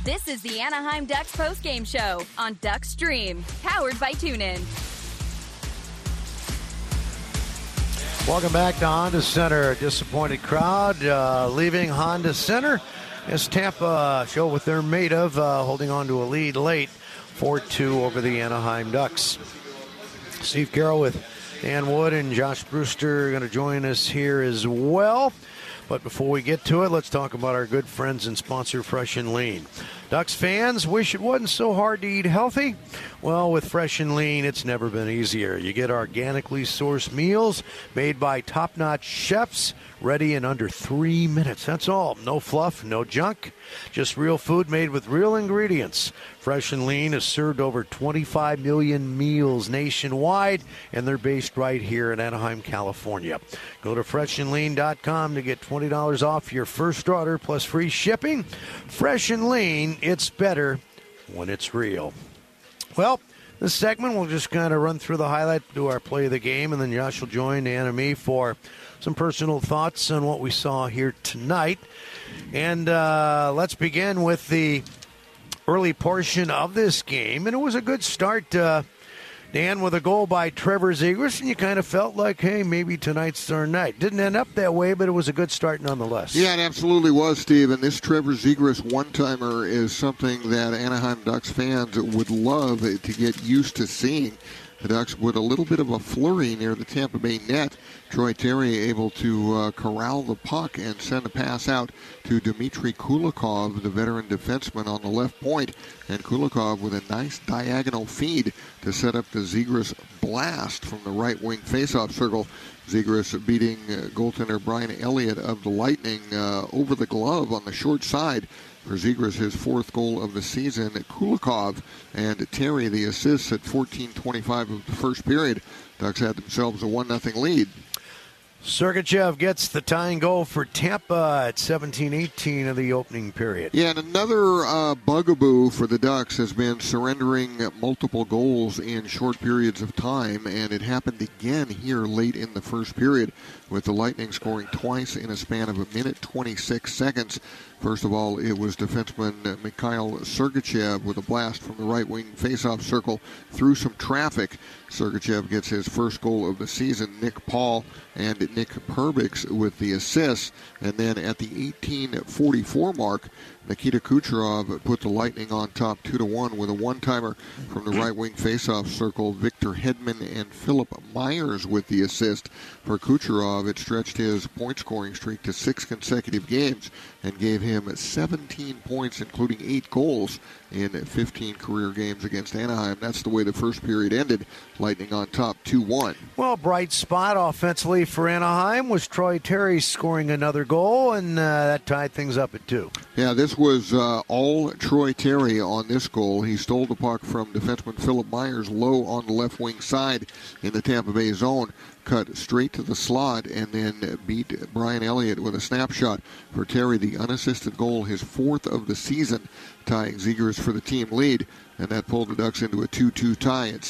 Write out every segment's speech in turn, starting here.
This is the Anaheim Ducks postgame show on Duck Stream, powered by TuneIn. Welcome back to Honda Center. Disappointed crowd leaving Honda Center as Tampa show what they're made of, holding on to a lead late, 4-2 over the Anaheim Ducks. Steve Carroll with Dan Wood and Josh Brewster are going to join us here as well. But before we get to it, let's talk about our good friends and sponsor, Fresh and Lean. Ducks fans wish it wasn't so hard to eat healthy? Well, with Fresh and Lean, it's never been easier. You get organically sourced meals made by top-notch chefs, ready in under 3 minutes. That's all. No fluff, no junk, just real food made with real ingredients. Fresh and Lean has served over 25 million meals nationwide, and they're based right here in Anaheim, California. Go to freshandlean.com to get $20 off your first order plus free shipping. Fresh and Lean, it's better when it's real. Well, this segment, we'll just kind of run through the highlight, do our play of the game, and then Josh will join Dan and me for some personal thoughts on what we saw here tonight. And let's begin with the early portion of this game. And it was a good start, Dan, with a goal by Trevor Zegras, and you kind of felt like, hey, maybe tonight's our night. Didn't end up that way, but it was a good start nonetheless. Yeah, it absolutely was, Steve. And this Trevor Zegras one-timer is something that Anaheim Ducks fans would love to get used to seeing. The Ducks with a little bit of a flurry near the Tampa Bay net. Troy Terry able to corral the puck and send a pass out to Dmitry Kulikov, the veteran defenseman, on the left point. And Kulikov with a nice diagonal feed to set up the Zegras blast from the right wing faceoff circle. Zegras beating goaltender Brian Elliott of the Lightning over the glove on the short side. For Zegras, his fourth goal of the season. Kulikov and Terry, the assists at 14:25 of the first period. Ducks had themselves a 1-0 lead. Sergachev gets the tying goal for Tampa at 17:18 of the opening period. Yeah, and another bugaboo for the Ducks has been surrendering multiple goals in short periods of time, and it happened again here late in the first period with the Lightning scoring twice in a span of 1:26 seconds. First of all, it was defenseman Mikhail Sergachev with a blast from the right wing faceoff circle through some traffic. Sergachev gets his first goal of the season. Nick Paul and Nick Perbix with the assists. And then at the 18:44 mark, Nikita Kucherov put the Lightning on top 2-1 with a one-timer from the right wing faceoff circle. Victor Hedman and Philip Myers with the assist. For Kucherov, it stretched his point-scoring streak to 6 consecutive games and gave him 17 points, including 8 goals in 15 career games against Anaheim. That's the way the first period ended. Lightning on top 2-1. Well, bright spot offensively for Anaheim was Troy Terry scoring another goal, and that tied things up at 2. Yeah, this was all Troy Terry on this goal. He stole the puck from defenseman Philip Myers low on the left wing side in the Tampa Bay zone. Cut straight to the slot and then beat Brian Elliott with a snapshot. For Terry, the unassisted goal, his 4th of the season, tying Zegras for the team lead. And that pulled the Ducks into a 2-2 tie at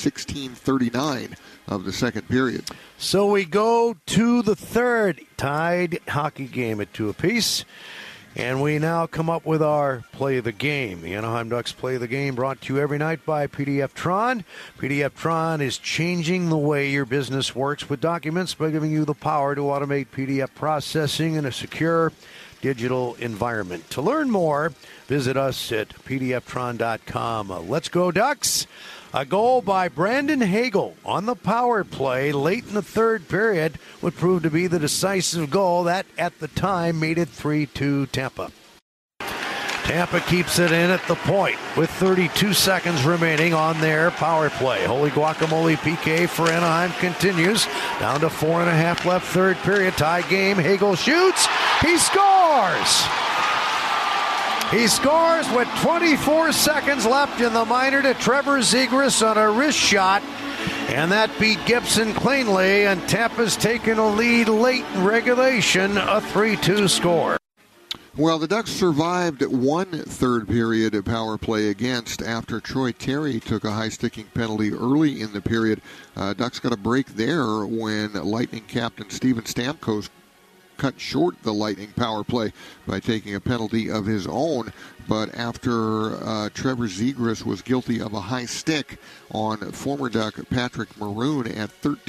16:39 of the second period. So we go to the third tied hockey game at 2 apiece. And we now come up with our play of the game. The Anaheim Ducks play of the game brought to you every night by PDF Tron. PDF Tron is changing the way your business works with documents by giving you the power to automate PDF processing in a secure digital environment. To learn more, visit us at pdftron.com. Let's go, Ducks. A goal by Brandon Hagel on the power play late in the third period would prove to be the decisive goal that, at the time, made it 3-2 Tampa. Tampa keeps it in at the point with 32 seconds remaining on their power play. Holy guacamole PK for Anaheim continues. Down to 4.5 left, third period. Tie game. Hagel shoots. He scores! He scores with 24 seconds left in the minor to Trevor Zegras on a wrist shot. And that beat Gibson cleanly, and Tampa's taken a lead late in regulation, a 3-2 score. Well, the Ducks survived one third period of power play against after Troy Terry took a high-sticking penalty early in the period. Ducks got a break there when Lightning captain Steven Stamkos cut short the Lightning power play by taking a penalty of his own. But after Trevor Zegras was guilty of a high stick on former Duck Patrick Maroon at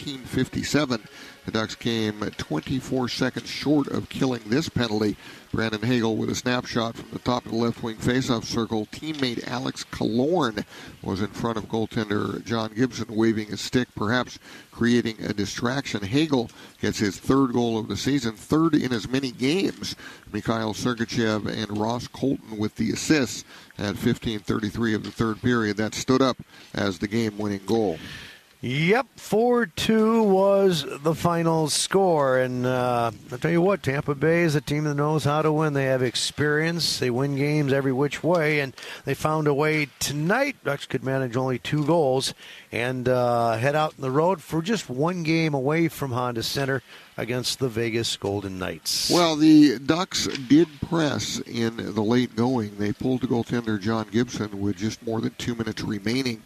13:57, the Ducks came 24 seconds short of killing this penalty. Brandon Hagel with a snapshot from the top of the left wing faceoff circle. Teammate Alex Killorn was in front of goaltender John Gibson, waving his stick, perhaps creating a distraction. Hagel gets his third goal of the season, third in as many games. Mikhail Sergachev and Ross Colton with the assists at 15:33 of the third period. That stood up as the game-winning goal. Yep, 4-2 was the final score. And I'll tell you what, Tampa Bay is a team that knows how to win. They have experience. They win games every which way, and they found a way tonight. Ducks could manage only 2 goals and head out on the road for just 1 game away from Honda Center against the Vegas Golden Knights. Well, the Ducks did press in the late going. They pulled the goaltender John Gibson with just more than 2 minutes remaining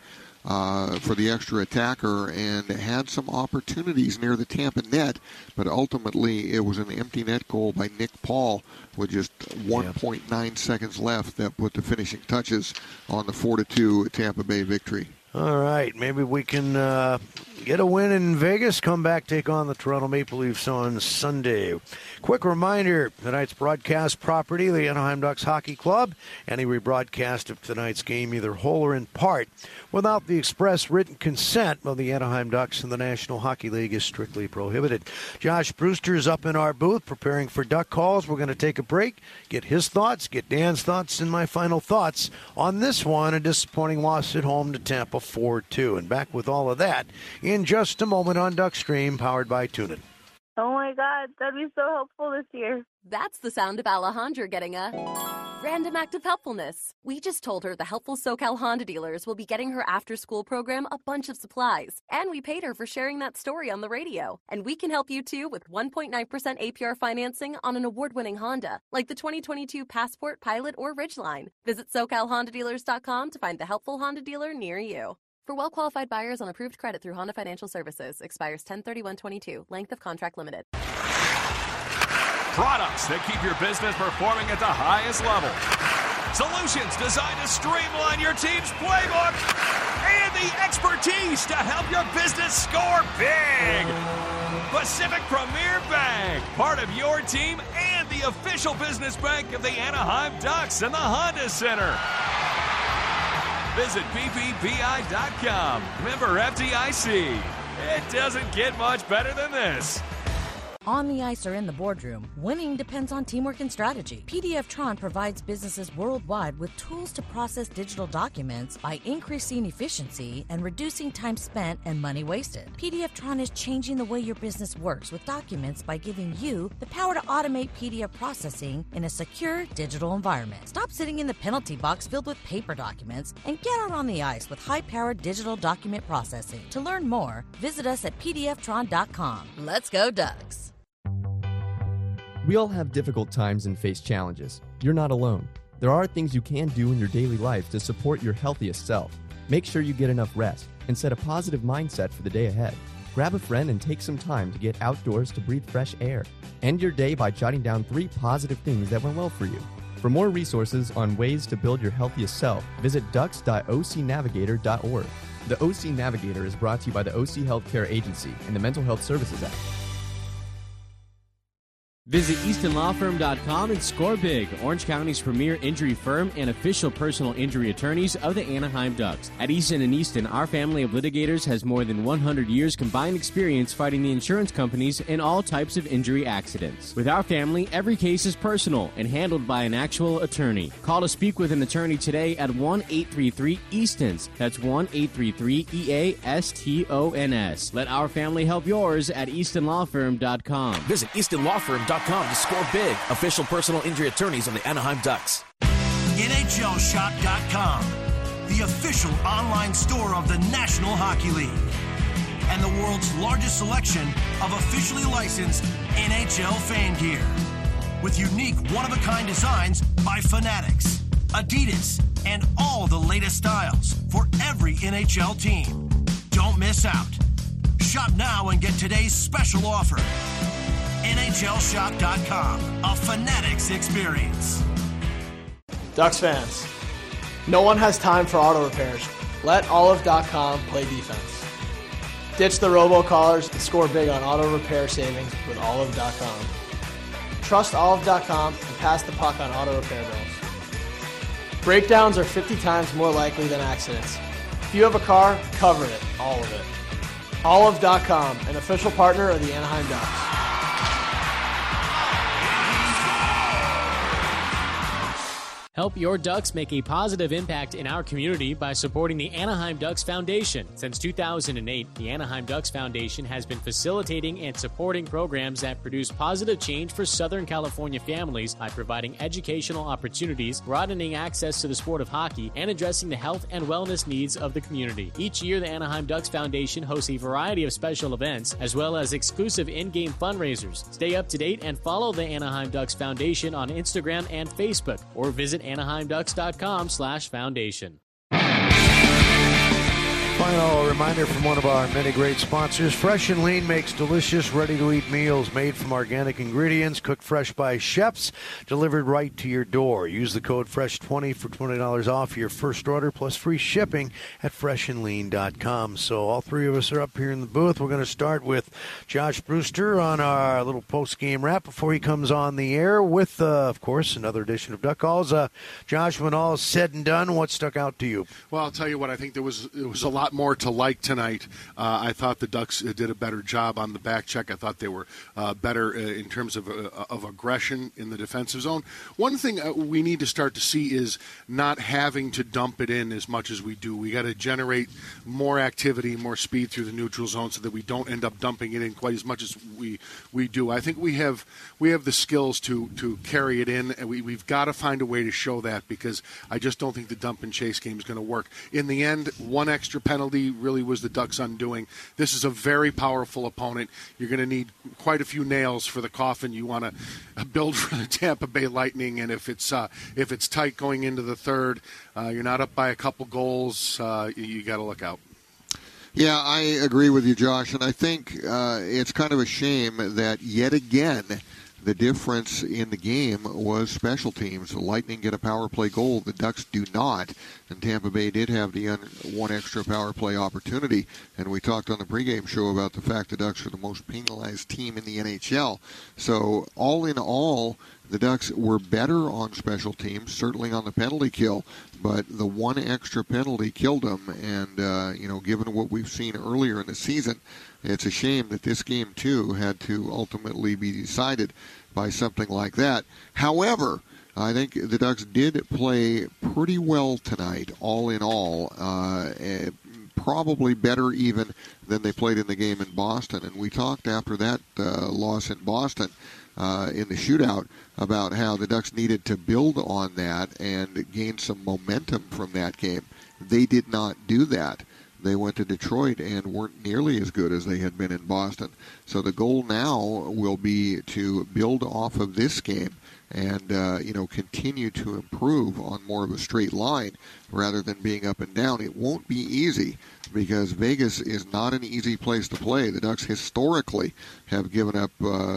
for the extra attacker, and had some opportunities near the Tampa net, but ultimately it was an empty net goal by Nick Paul with just 1.9 seconds left that put the finishing touches on the 4-2 Tampa Bay victory. All right, maybe we can get a win in Vegas, come back, take on the Toronto Maple Leafs on Sunday. Quick reminder, tonight's broadcast property, the Anaheim Ducks Hockey Club. Any rebroadcast of tonight's game, either whole or in part, without the express written consent of the Anaheim Ducks and the National Hockey League, is strictly prohibited. Josh Brewster is up in our booth preparing for Duck Calls. We're going to take a break, get his thoughts, get Dan's thoughts, and my final thoughts on this one, a disappointing loss at home to Tampa 4-2. And back with all of that in just a moment on Duckstream, powered by TuneIn. Oh my God, that'd be so helpful this year. That's the sound of Alejandra getting a random act of helpfulness. We just told her the helpful SoCal Honda dealers will be getting her after-school program a bunch of supplies. And we paid her for sharing that story on the radio. And we can help you too with 1.9% APR financing on an award-winning Honda, like the 2022 Passport, Pilot, or Ridgeline. Visit SoCalHondaDealers.com to find the helpful Honda dealer near you. For well-qualified buyers on approved credit through Honda Financial Services. Expires 10/31/22. Length of contract limited. Products that keep your business performing at the highest level. Solutions designed to streamline your team's playbook. And the expertise to help your business score big. Pacific Premier Bank, part of your team and the official business bank of the Anaheim Ducks and the Honda Center. Visit PPBI.com. Member FDIC. It doesn't get much better than this. On the ice or in the boardroom, winning depends on teamwork and strategy. PDF-Tron provides businesses worldwide with tools to process digital documents by increasing efficiency and reducing time spent and money wasted. PDF-Tron is changing the way your business works with documents by giving you the power to automate PDF processing in a secure digital environment. Stop sitting in the penalty box filled with paper documents and get out on the ice with high-powered digital document processing. To learn more, visit us at PDFtron.com. Let's go Ducks! We all have difficult times and face challenges. You're not alone. There are things you can do in your daily life to support your healthiest self. Make sure you get enough rest and set a positive mindset for the day ahead. Grab a friend and take some time to get outdoors to breathe fresh air. End your day by jotting down 3 positive things that went well for you. For more resources on ways to build your healthiest self, visit ducks.ocnavigator.org. The OC Navigator is brought to you by the OC Healthcare Agency and the Mental Health Services Act. Visit EastonLawFirm.com and score big, Orange County's premier injury firm and official personal injury attorneys of the Anaheim Ducks. At Easton & Easton, our family of litigators has more than 100 years combined experience fighting the insurance companies in all types of injury accidents. With our family, every case is personal and handled by an actual attorney. Call to speak with an attorney today at 1-833-EASTONS. That's 1-833-EASTONS. Let our family help yours at EastonLawFirm.com. Visit EastonLawFirm.com to score big. Official personal injury attorneys of the Anaheim Ducks. NHLShop.com, the official online store of the National Hockey League. And the world's largest selection of officially licensed NHL fan gear. With unique one-of-a-kind designs by Fanatics, Adidas, and all the latest styles for every NHL team. Don't miss out. Shop now and get today's special offer. NHLShop.com, a Fanatics experience. Ducks fans, no one has time for auto repairs. Let Olive.com play defense. Ditch the robocallers and score big on auto repair savings with Olive.com. Trust Olive.com and pass the puck on auto repair bills. Breakdowns are 50 times more likely than accidents. If you have a car, cover it, all of it. Olive.com, an official partner of the Anaheim Ducks. Help your Ducks make a positive impact in our community by supporting the Anaheim Ducks Foundation. Since 2008, the Anaheim Ducks Foundation has been facilitating and supporting programs that produce positive change for Southern California families by providing educational opportunities, broadening access to the sport of hockey, and addressing the health and wellness needs of the community. Each year, the Anaheim Ducks Foundation hosts a variety of special events, as well as exclusive in-game fundraisers. Stay up to date and follow the Anaheim Ducks Foundation on Instagram and Facebook, or visit AnaheimDucks.com/foundation. Final reminder from one of our many great sponsors. Fresh and Lean makes delicious, ready-to-eat meals made from organic ingredients, cooked fresh by chefs, delivered right to your door. Use the code FRESH20 for $20 off your first order, plus free shipping at freshandlean.com. So all three of us are up here in the booth. We're going to start with Josh Brewster on our little post-game wrap before he comes on the air with, of course, another edition of Duck Calls. Josh, when all is said and done, what stuck out to you? Well, I'll tell you what, I think there was a lot more to like tonight. I thought the Ducks did a better job on the back check. I thought they were better in terms of aggression in the defensive zone. One thing we need to start to see is not having to dump it in as much as we do. We got to generate more activity, more speed through the neutral zone so that we don't end up dumping it in quite as much as we do. I think we have the skills to carry it in, and we've got to find a way to show that, because I just don't think the dump and chase game is going to work. In the end, one extra penalty really was the Ducks' undoing. This is a very powerful opponent. You're going to need quite a few nails for the coffin you want to build for the Tampa Bay Lightning, and if it's tight going into the third, you're not up by a couple goals, you got to look out. Yeah, I agree with you, Josh, and I think it's kind of a shame that yet again the difference in the game was special teams. The Lightning get a power play goal. The Ducks do not. And Tampa Bay did have the one extra power play opportunity. And we talked on the pregame show about the fact the Ducks are the most penalized team in the NHL. So all in all, the Ducks were better on special teams, certainly on the penalty kill, but the one extra penalty killed them. And, given what we've seen earlier in the season, it's a shame that this game, too, had to ultimately be decided by something like that. However, I think the Ducks did play pretty well tonight, all in all. Probably better even than they played in the game in Boston. And we talked after that loss in Boston in the shootout about how the Ducks needed to build on that and gain some momentum from that game. They did not do that. They went to Detroit and weren't nearly as good as they had been in Boston. So the goal now will be to build off of this game and continue to improve on more of a straight line rather than being up and down. It won't be easy because Vegas is not an easy place to play. The Ducks historically have given up,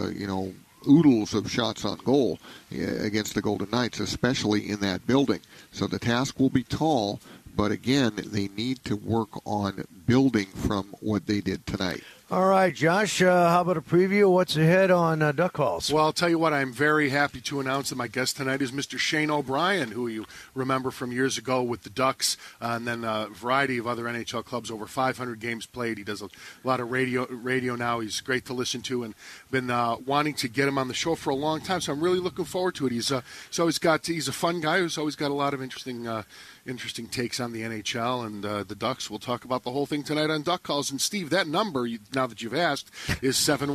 oodles of shots on goal against the Golden Knights, especially in that building. So the task will be tall. But again, they need to work on building from what they did tonight. All right, Josh, how about a preview? What's ahead on Duck Calls? Well, I'll tell you what, I'm very happy to announce that my guest tonight is Mr. Shane O'Brien, who you remember from years ago with the Ducks, and then a variety of other NHL clubs, over 500 games played. He does a lot of radio now. He's great to listen to, and been wanting to get him on the show for a long time, so I'm really looking forward to it. He's a fun guy who's always got a lot of interesting takes on the NHL and the Ducks. We'll talk about the whole thing tonight on Duck Calls. And, Steve, that number, now that you've asked, is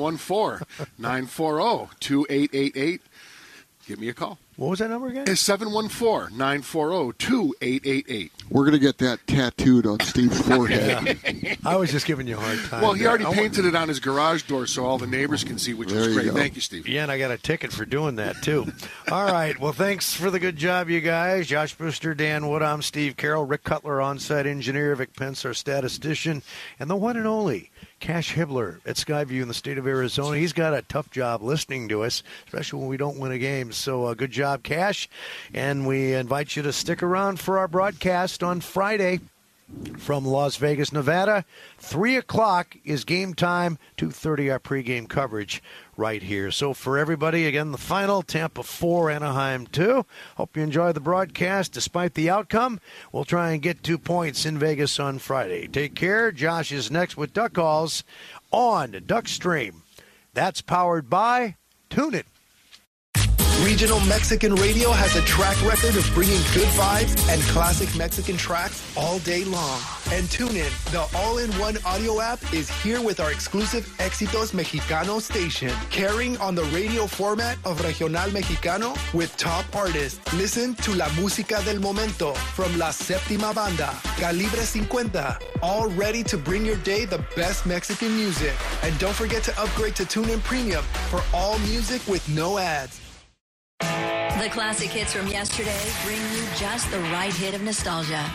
714-940-2888. Give me a call. What was that number again? It's 714-940-2888. We're going to get that tattooed on Steve's forehead. Yeah. I was just giving you a hard time. Well, he already painted it on his garage door so all the neighbors can see, which is great. Thank you, Steve. Yeah, and I got a ticket for doing that, too. All right. Well, thanks for the good job, you guys. Josh Brewster, Dan Wood, I'm Steve Carroll. Rick Cutler, on-site engineer. Vic Pence, our statistician. And the one and only Cash Hibbler at Skyview in the state of Arizona. He's got a tough job listening to us, especially when we don't win a game. So good job, Cash. And we invite you to stick around for our broadcast on Friday from Las Vegas, Nevada. 3 o'clock is game time, 2:30 our pregame coverage right here. So for everybody, again, the final, Tampa 4, Anaheim 2. Hope you enjoy the broadcast despite the outcome. We'll try and get 2 points in Vegas on Friday. Take care. Josh is next with Duck Calls on Duckstream. That's powered by TuneIn. Regional Mexican Radio has a track record of bringing good vibes and classic Mexican tracks all day long. And TuneIn, the all-in-one audio app, is here with our exclusive Éxitos Mexicano station, carrying on the radio format of Regional Mexicano with top artists. Listen to La Música del Momento from La Séptima Banda, Calibre 50, all ready to bring your day the best Mexican music. And don't forget to upgrade to TuneIn Premium for all music with no ads. The classic hits from yesterday bring you just the right hit of nostalgia.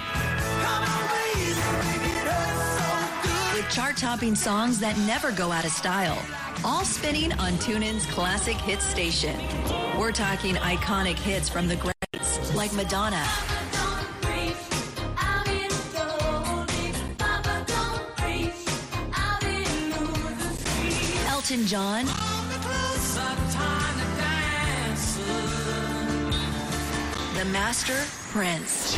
With chart-topping songs that never go out of style. All spinning on TuneIn's classic hits station. We're talking iconic hits from the greats like Madonna, Elton John, the Master, Prince.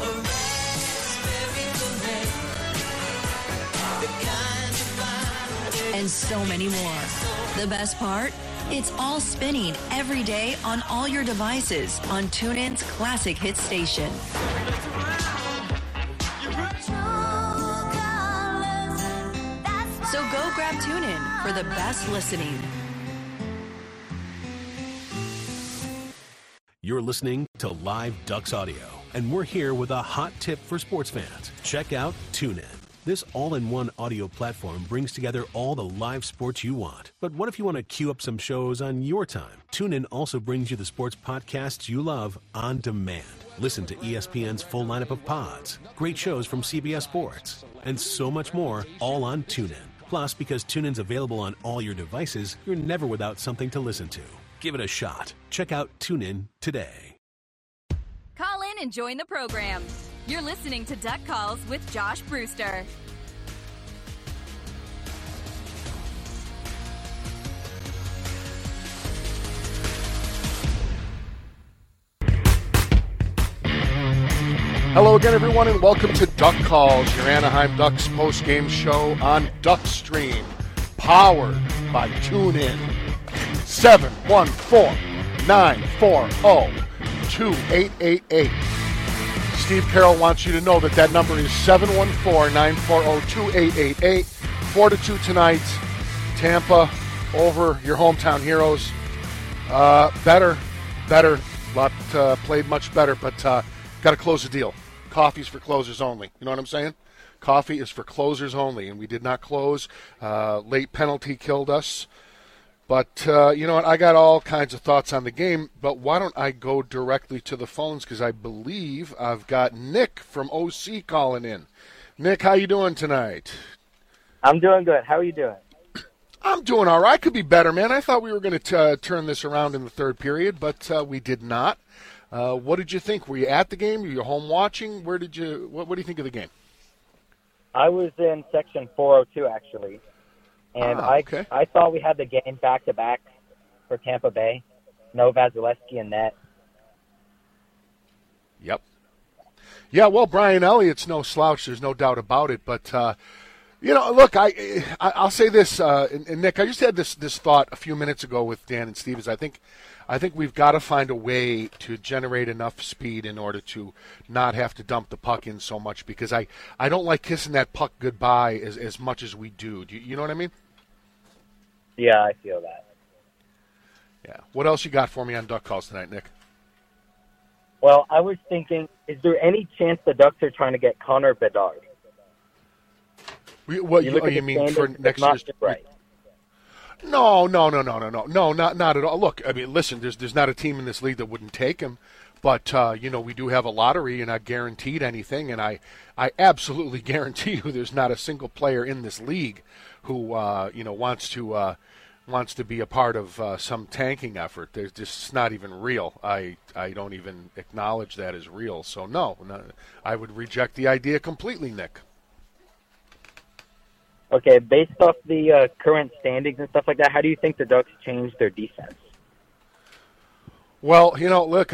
And so many more. The best part? It's all spinning every day on all your devices on TuneIn's classic hit station. So go grab TuneIn for the best listening. You're listening to Live Ducks Audio, and we're here with a hot tip for sports fans. Check out TuneIn. This all-in-one audio platform brings together all the live sports you want. But what if you want to queue up some shows on your time? TuneIn also brings you the sports podcasts you love on demand. Listen to ESPN's full lineup of pods, great shows from CBS Sports, and so much more, all on TuneIn. Plus, because TuneIn's available on all your devices, you're never without something to listen to. Give it a shot. Check out TuneIn today. Call in and join the program. You're listening to Duck Calls with Josh Brewster. Hello again, everyone, and welcome to Duck Calls, your Anaheim Ducks post-game show on Duckstream, powered by TuneIn. 714-940-2888. Steve Carroll wants you to know that number is 714-940-2888. 4-2 tonight. Tampa over your hometown heroes. Better. Lot played much better, but got to close the deal. Coffee's for closers only. You know what I'm saying? Coffee is for closers only, and we did not close. Late penalty killed us. But, you know what, I got all kinds of thoughts on the game, but why don't I go directly to the phones, because I believe I've got Nick from OC calling in. Nick, how you doing tonight? I'm doing good. How are you doing? I'm doing all right. Could be better, man. I thought we were going to turn this around in the third period, but we did not. What did you think? Were you at the game? Were you home watching? What do you think of the game? I was in section 402, actually. And okay. I thought we had the game back-to-back for Tampa Bay. No Vasilevsky in net. Yep. Yeah, well, Brian Elliott's no slouch. There's no doubt about it. But, you know, look, I'll say this, and Nick, I just had this thought a few minutes ago with Dan and Stevens. I think we've got to find a way to generate enough speed in order to not have to dump the puck in so much, because I don't like kissing that puck goodbye as much as we do. You know what I mean? Yeah, I feel that. Yeah. What else you got for me on Duck Calls tonight, Nick? Well, I was thinking, is there any chance the Ducks are trying to get Connor Bedard? You mean for next year's? Right. No, not at all. Look, I mean, listen, there's not a team in this league that wouldn't take him, but you know, we do have a lottery. You're not guaranteed anything, and I absolutely guarantee you there's not a single player in this league who wants to be a part of some tanking effort. There's just it's not even real. I don't even acknowledge that as real. So no, I would reject the idea completely, Nick. Okay, based off the current standings and stuff like that, how do you think the Ducks change their defense? Well, look,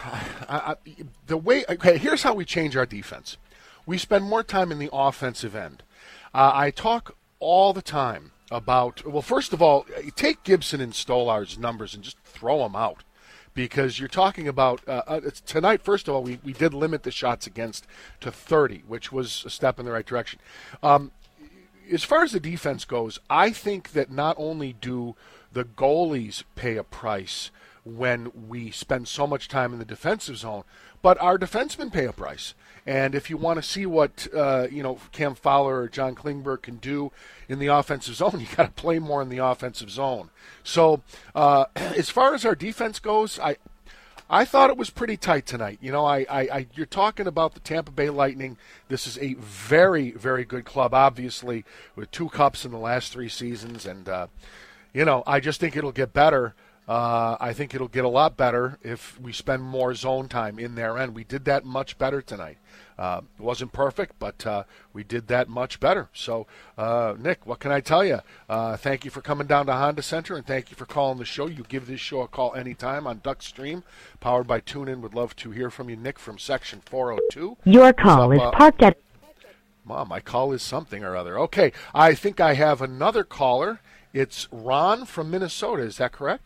here's how we change our defense. We spend more time in the offensive end. I talk all the time about, well, first of all, take Gibson and Stolar's numbers and just throw them out. Because you're talking about tonight, first of all, we did limit the shots against to 30, which was a step in the right direction. As far as the defense goes, I think that not only do the goalies pay a price when we spend so much time in the defensive zone, but our defensemen pay a price. And if you want to see what Cam Fowler or John Klingberg can do in the offensive zone, you got to play more in the offensive zone. So as far as our defense goes, I thought it was pretty tight tonight. You're talking about the Tampa Bay Lightning. This is a very, very good club, obviously, with 2 cups in the last 3 seasons. And, I just think it'll get better. I think it'll get a lot better if we spend more zone time in their end. We did that much better tonight. It wasn't perfect, but we did that much better. So, Nick, what can I tell you? Thank you for coming down to Honda Center, and thank you for calling the show. You give this show a call anytime on Duck Stream, powered by TuneIn. Would love to hear from you, Nick, from Section 402. Your call is parked at... Mom, my call is something or other. Okay, I think I have another caller. It's Ron from Minnesota. Is that correct?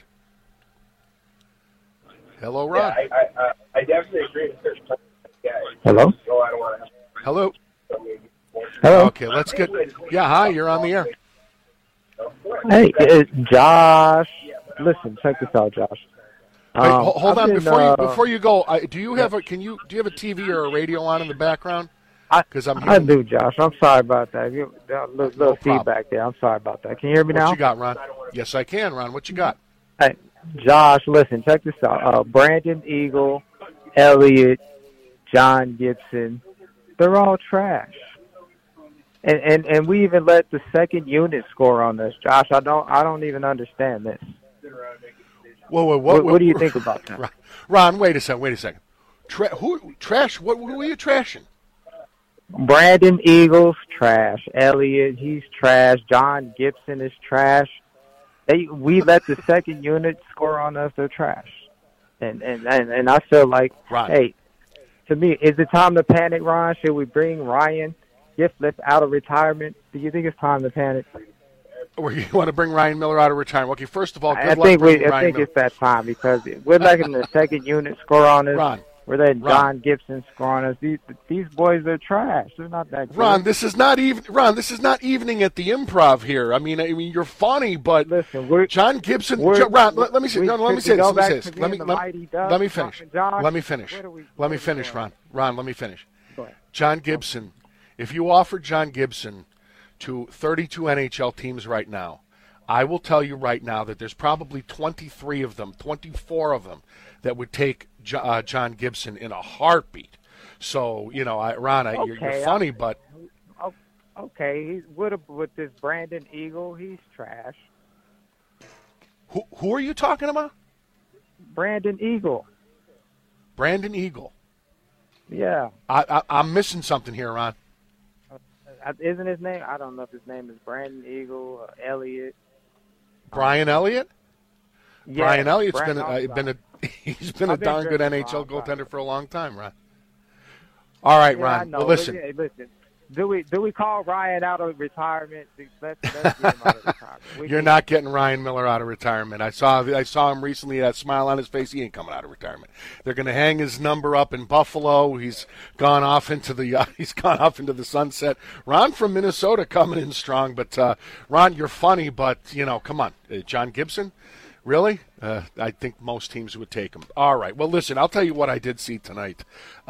Hello, Ron. Yeah, I definitely agree with this. Hello? Hello. Hello? Okay, let's get... Yeah, hi, you're on the air. Hey, Josh. Listen, check this out, Josh. Wait, hold on, before you go, do you have a TV or a radio on in the background? Because I do, Josh. I'm sorry about that. Little feedback there. I'm sorry about that. Can you hear me now? What you got, Ron? Yes, I can, Ron. What you got? Hey, Josh, listen, check this out. Brandon Eagle, Elliott, John Gibson, they're all trash. And we even let the second unit score on this, Josh. I don't even understand this. Whoa, what do you think about that? Ron, wait a second. Trash? Who are you trashing? Brandon Eagles, trash. Elliott, he's trash. John Gibson is trash. We let the second unit score on us. They're trash. And I feel like, Ron. Hey, to me, is it time to panic, Ron? Should we bring Ryan Gifless out of retirement? Do you think it's time to panic? Or you want to bring Ryan Miller out of retirement? Okay, first of all, I think it's that time because we're letting the second unit score on us. Ron. We're letting John Gibson score on us. These boys are trash. They're not that good. Ron, this is not evening at the Improv here. I mean, you're funny, but listen, John Gibson. Ron, let me say this. Let me finish, Ron. Ron, let me finish. John Gibson. If you offer John Gibson to 32 NHL teams right now, I will tell you right now that there's probably 23 of them, 24 of them that would take John Gibson in a heartbeat. So, Ron, you're funny, but... Okay, with this Brandon Eagle, he's trash. Who are you talking about? Brandon Eagle. Brandon Eagle. Yeah. I'm missing something here, Ron. Isn't his name? I don't know if his name is Brandon Eagle or Elliott. Brian Elliott? Yeah, Brian Elliott's he's been a darn good NHL goaltender for a long time, Ron. All right, Ron. Well, listen. Do we call Ryan out of retirement? Let's get him out of retirement. You're not getting Ryan Miller out of retirement. I saw him recently. That smile on his face. He ain't coming out of retirement. They're going to hang his number up in Buffalo. He's gone off into the sunset. Ron from Minnesota coming in strong, but Ron, you're funny, but come on, John Gibson. Really? I think most teams would take him. All right. Well, listen, I'll tell you what I did see tonight.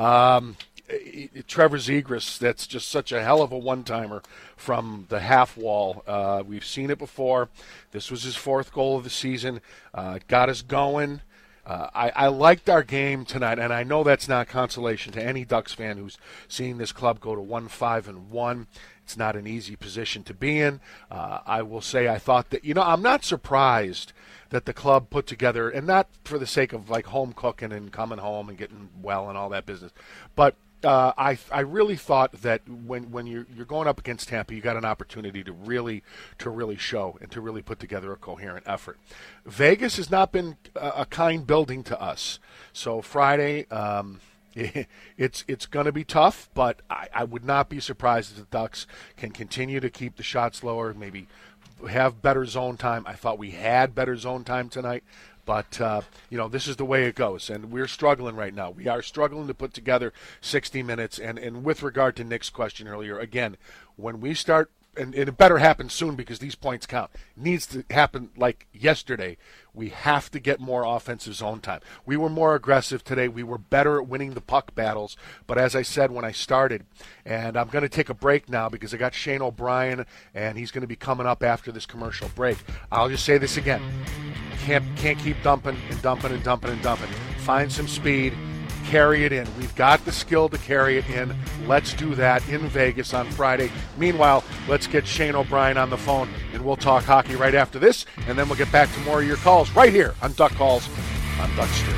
Trevor Zegras, that's just such a hell of a one-timer from the half wall. We've seen it before. This was his 4th goal of the season. It got us going. I liked our game tonight, and I know that's not consolation to any Ducks fan who's seeing this club go to 1-5-1. It's not an easy position to be in. I will say I thought that, I'm not surprised that the club put together, and not for the sake of like home cooking and coming home and getting well and all that business, but I really thought that when you're going up against Tampa, you got an opportunity to really show and to really put together a coherent effort. Vegas has not been a kind building to us, so Friday it's going to be tough. But I would not be surprised if the Ducks can continue to keep the shots lower, maybe have better zone time. I thought we had better zone time tonight. But, this is the way it goes, and we're struggling right now. We are struggling to put together 60 minutes, and with regard to Nick's question earlier, again, when we start, and it better happen soon because these points count. It needs to happen like yesterday. We have to get more offensive zone time. We were more aggressive today. We were better at winning the puck battles. But as I said when I started, and I'm going to take a break now because I got Shane O'Brien, and he's going to be coming up after this commercial break. I'll just say this again. Can't keep dumping and dumping and dumping and dumping. Find some speed. Carry it in. We've got the skill to carry it in. Let's do that in Vegas on Friday. Meanwhile, let's get Shane O'Brien on the phone, and we'll talk hockey right after this, and then we'll get back to more of your calls right here on Duck Calls on Duck Stream.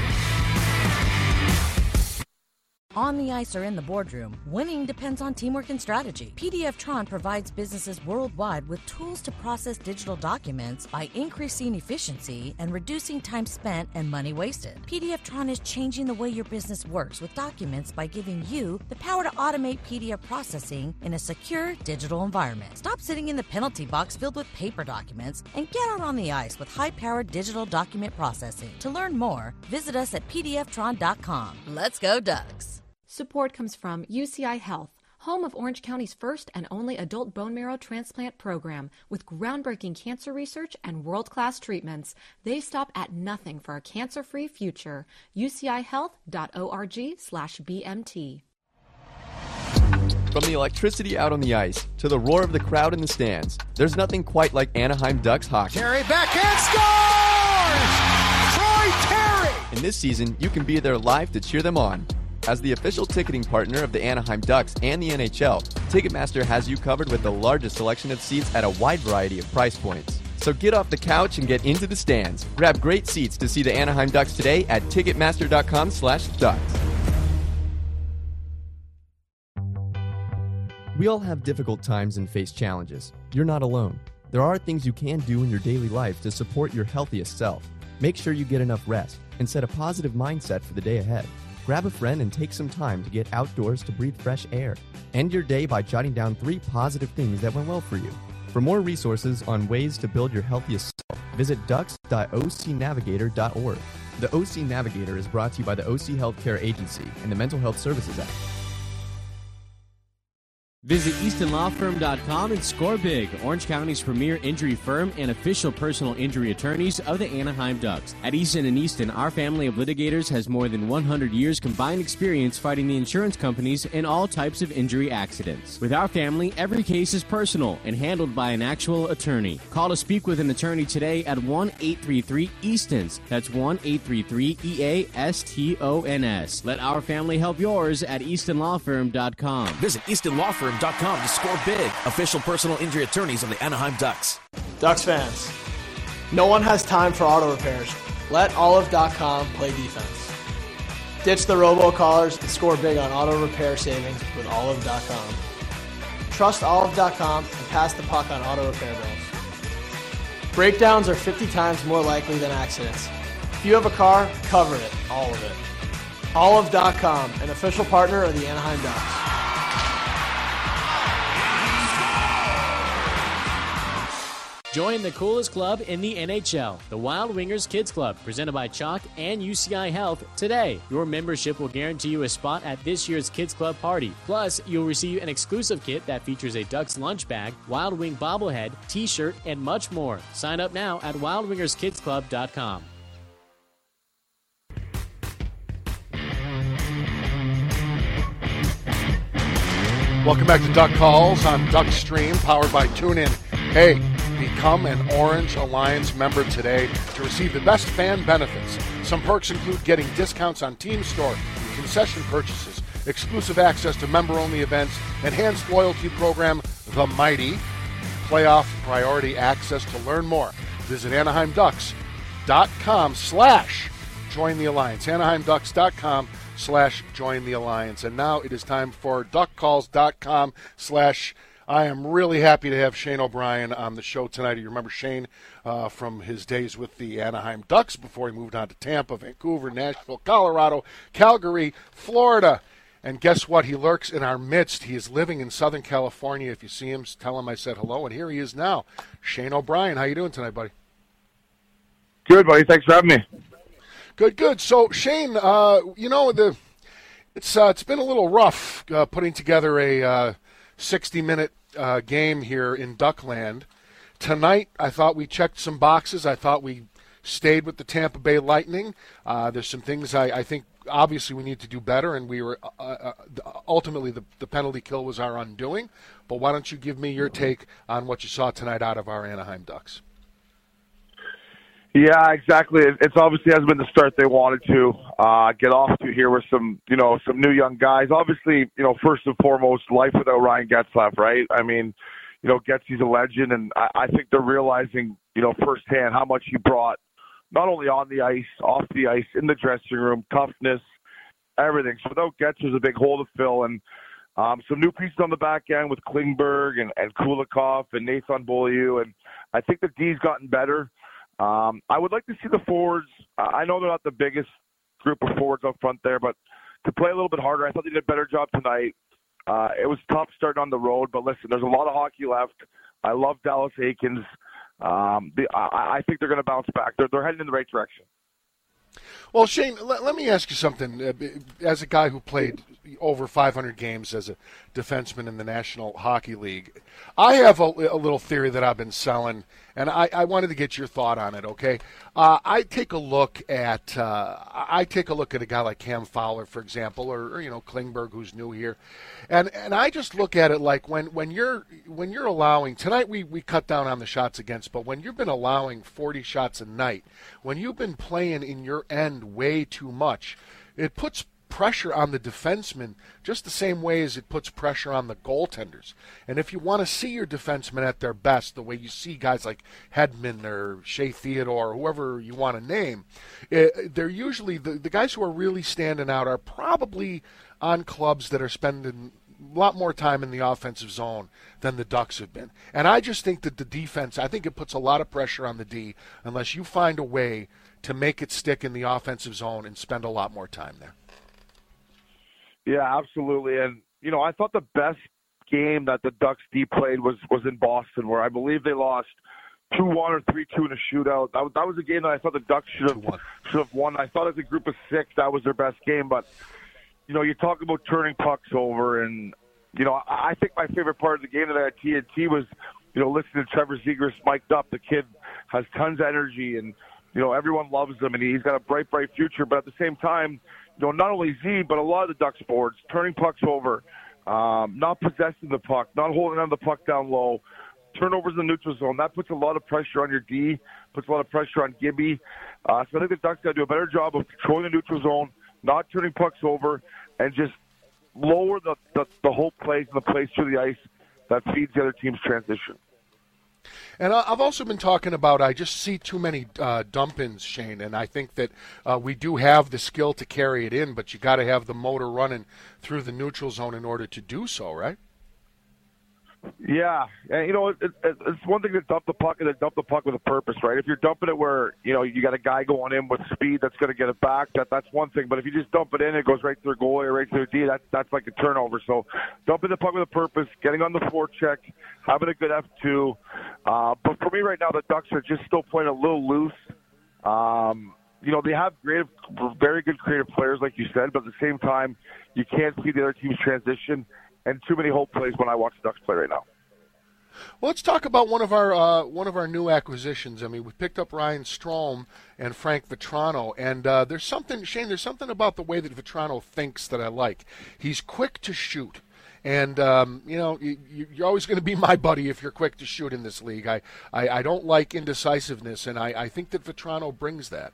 On the ice or in the boardroom, winning depends on teamwork and strategy. PDF Tron provides businesses worldwide with tools to process digital documents by increasing efficiency and reducing time spent and money wasted. PDF Tron is changing the way your business works with documents by giving you the power to automate PDF processing in a secure digital environment. Stop sitting in the penalty box filled with paper documents and get out on the ice with high-powered digital document processing. To learn more, visit us at pdftron.com. Let's go Ducks! Support comes from UCI Health, home of Orange County's first and only adult bone marrow transplant program. With groundbreaking cancer research and world-class treatments, they stop at nothing for a cancer-free future. UCIhealth.org/BMT. From the electricity out on the ice to the roar of the crowd in the stands, there's nothing quite like Anaheim Ducks hockey. Terry backhand scores! Troy Terry! And this season, you can be there live to cheer them on. As the official ticketing partner of the Anaheim Ducks and the NHL, Ticketmaster has you covered with the largest selection of seats at a wide variety of price points. So get off the couch and get into the stands. Grab great seats to see the Anaheim Ducks today at Ticketmaster.com/Ducks. We all have difficult times and face challenges. You're not alone. There are things you can do in your daily life to support your healthiest self. Make sure you get enough rest and set a positive mindset for the day ahead. Grab a friend and take some time to get outdoors to breathe fresh air. End your day by jotting down 3 positive things that went well for you. For more resources on ways to build your healthiest self, visit ducks.ocnavigator.org. The OC Navigator is brought to you by the OC Healthcare Agency and the Mental Health Services Act. Visit EastonLawFirm.com and score big, Orange County's premier injury firm and official personal injury attorneys of the Anaheim Ducks. At Easton & Easton, our family of litigators has more than 100 years combined experience fighting the insurance companies in all types of injury accidents. With our family, every case is personal and handled by an actual attorney. Call to speak with an attorney today at 1-833-EASTONS. That's 1-833-EASTONS. Let our family help yours at EastonLawFirm.com. Visit EastonLawFirm.com to score big. Official personal injury attorneys of the Anaheim Ducks. Ducks fans, no one has time for auto repairs. Let Olive.com play defense. Ditch the robocallers and score big on auto repair savings with Olive.com. Trust Olive.com and pass the puck on auto repair bills. Breakdowns are 50 times more likely than accidents. If you have a car, cover it, all of it. Olive.com, an official partner of the Anaheim Ducks. Join the coolest club in the NHL, the Wild Wingers Kids Club, presented by Chalk and UCI Health today. Your membership will guarantee you a spot at this year's Kids Club party. Plus, you'll receive an exclusive kit that features a Ducks lunch bag, Wild Wing bobblehead, t-shirt, and much more. Sign up now at wildwingerskidsclub.com. Welcome back to Duck Calls on Duck Stream, powered by TuneIn. Hey, Become an Orange Alliance member today to receive the best fan benefits. Some perks include getting discounts on team store and concession purchases, exclusive access to member-only events, enhanced loyalty program, The Mighty, playoff priority access. To learn more, visit AnaheimDucks.com/join the alliance. AnaheimDucks.com/join the alliance. And now it is time for DuckCalls.com/ I am really happy to have Shane O'Brien on the show tonight. You remember Shane from his days with the Anaheim Ducks before he moved on to Tampa, Vancouver, Nashville, Colorado, Calgary, Florida. And guess what? He lurks in our midst. He is living in Southern California. If you see him, tell him I said hello. And here he is now. Shane O'Brien, how you doing tonight, buddy? Good, buddy. Thanks for having me. Good. So, Shane, it's been a little rough putting together a 60-minute game here in Duckland. Tonight, I thought we checked some boxes. I thought we stayed with the Tampa Bay Lightning. There's some things I think obviously we need to do better, and we were ultimately the penalty kill was our undoing. But why don't you give me your take on what you saw tonight out of our Anaheim Ducks? Yeah, exactly. It's obviously hasn't been the start they wanted to get off to here with some new young guys. Obviously, first and foremost, life without Ryan Getzlaf, right? I mean, Getsy's a legend, and I think they're realizing, firsthand how much he brought, not only on the ice, off the ice, in the dressing room, toughness, everything. So without Getz, there's a big hole to fill, and some new pieces on the back end with Klingberg and Kulikov and Nathan Beaulieu, and I think the D's gotten better. I would like to see the forwards. I know they're not the biggest group of forwards up front there, but to play a little bit harder. I thought they did a better job tonight. It was tough starting on the road, but listen, there's a lot of hockey left. I love Dallas Eakins. I think they're going to bounce back. They're heading in the right direction. Well, Shane, let me ask you something. As a guy who played over 500 games as a defenseman in the National Hockey League, I have a little theory that I've been selling, and I wanted to get your thought on it. Okay, I take a look at a guy like Cam Fowler, for example, or Klingberg, who's new here, and I just look at it like when you're allowing tonight we cut down on the shots against, but when you've been allowing 40 shots a night, when you've been playing in your end way too much, it puts pressure on the defensemen just the same way as it puts pressure on the goaltenders. And if you want to see your defensemen at their best, the way you see guys like Hedman or Shea Theodore or whoever you want to name, they're usually the guys who are really standing out are probably on clubs that are spending a lot more time in the offensive zone than the Ducks have been. And I just think that the defense, I think it puts a lot of pressure on the D unless you find a way to make it stick in the offensive zone and spend a lot more time there. Yeah, absolutely. And, I thought the best game that the Ducks D played was in Boston, where I believe they lost 2-1 or 3-2 in a shootout. That was a game that I thought the Ducks should have won. I thought as a group of six, that was their best game. But, you talk about turning pucks over, and, I think my favorite part of the game today at TNT was, listening to Trevor Zegras mic'd up. The kid has tons of energy, and, everyone loves him, and he's got a bright, bright future. But at the same time, not only Z, but a lot of the Ducks boards, turning pucks over, not possessing the puck, not holding on the puck down low, turnovers in the neutral zone. That puts a lot of pressure on your D, puts a lot of pressure on Gibby. So I think the Ducks got to do a better job of controlling the neutral zone, not turning pucks over, and just lower the whole plays and the plays through the ice that feeds the other team's transition. And I've also been talking about I just see too many dump-ins, Shane, and I think that we do have the skill to carry it in, but you got to have the motor running through the neutral zone in order to do so, right? Yeah, and it's one thing to dump the puck and then dump the puck with a purpose, right? If you're dumping it where you got a guy going in with speed that's going to get it back, that's one thing. But if you just dump it in, it goes right through the goalie or right through the D. That's like a turnover. So dumping the puck with a purpose, getting on the forecheck, having a good F2. But for me right now, the Ducks are just still playing a little loose. They have very good creative players, like you said, but at the same time, you can't see the other team's transition. And too many hope plays when I watch the Ducks play right now. Well, let's talk about one of our new acquisitions. I mean, we picked up Ryan Strome and Frank Vetrano, and there's something about the way that Vetrano thinks that I like. He's quick to shoot, And, you're always going to be my buddy if you're quick to shoot in this league. I don't like indecisiveness, and I think that Vatrano brings that.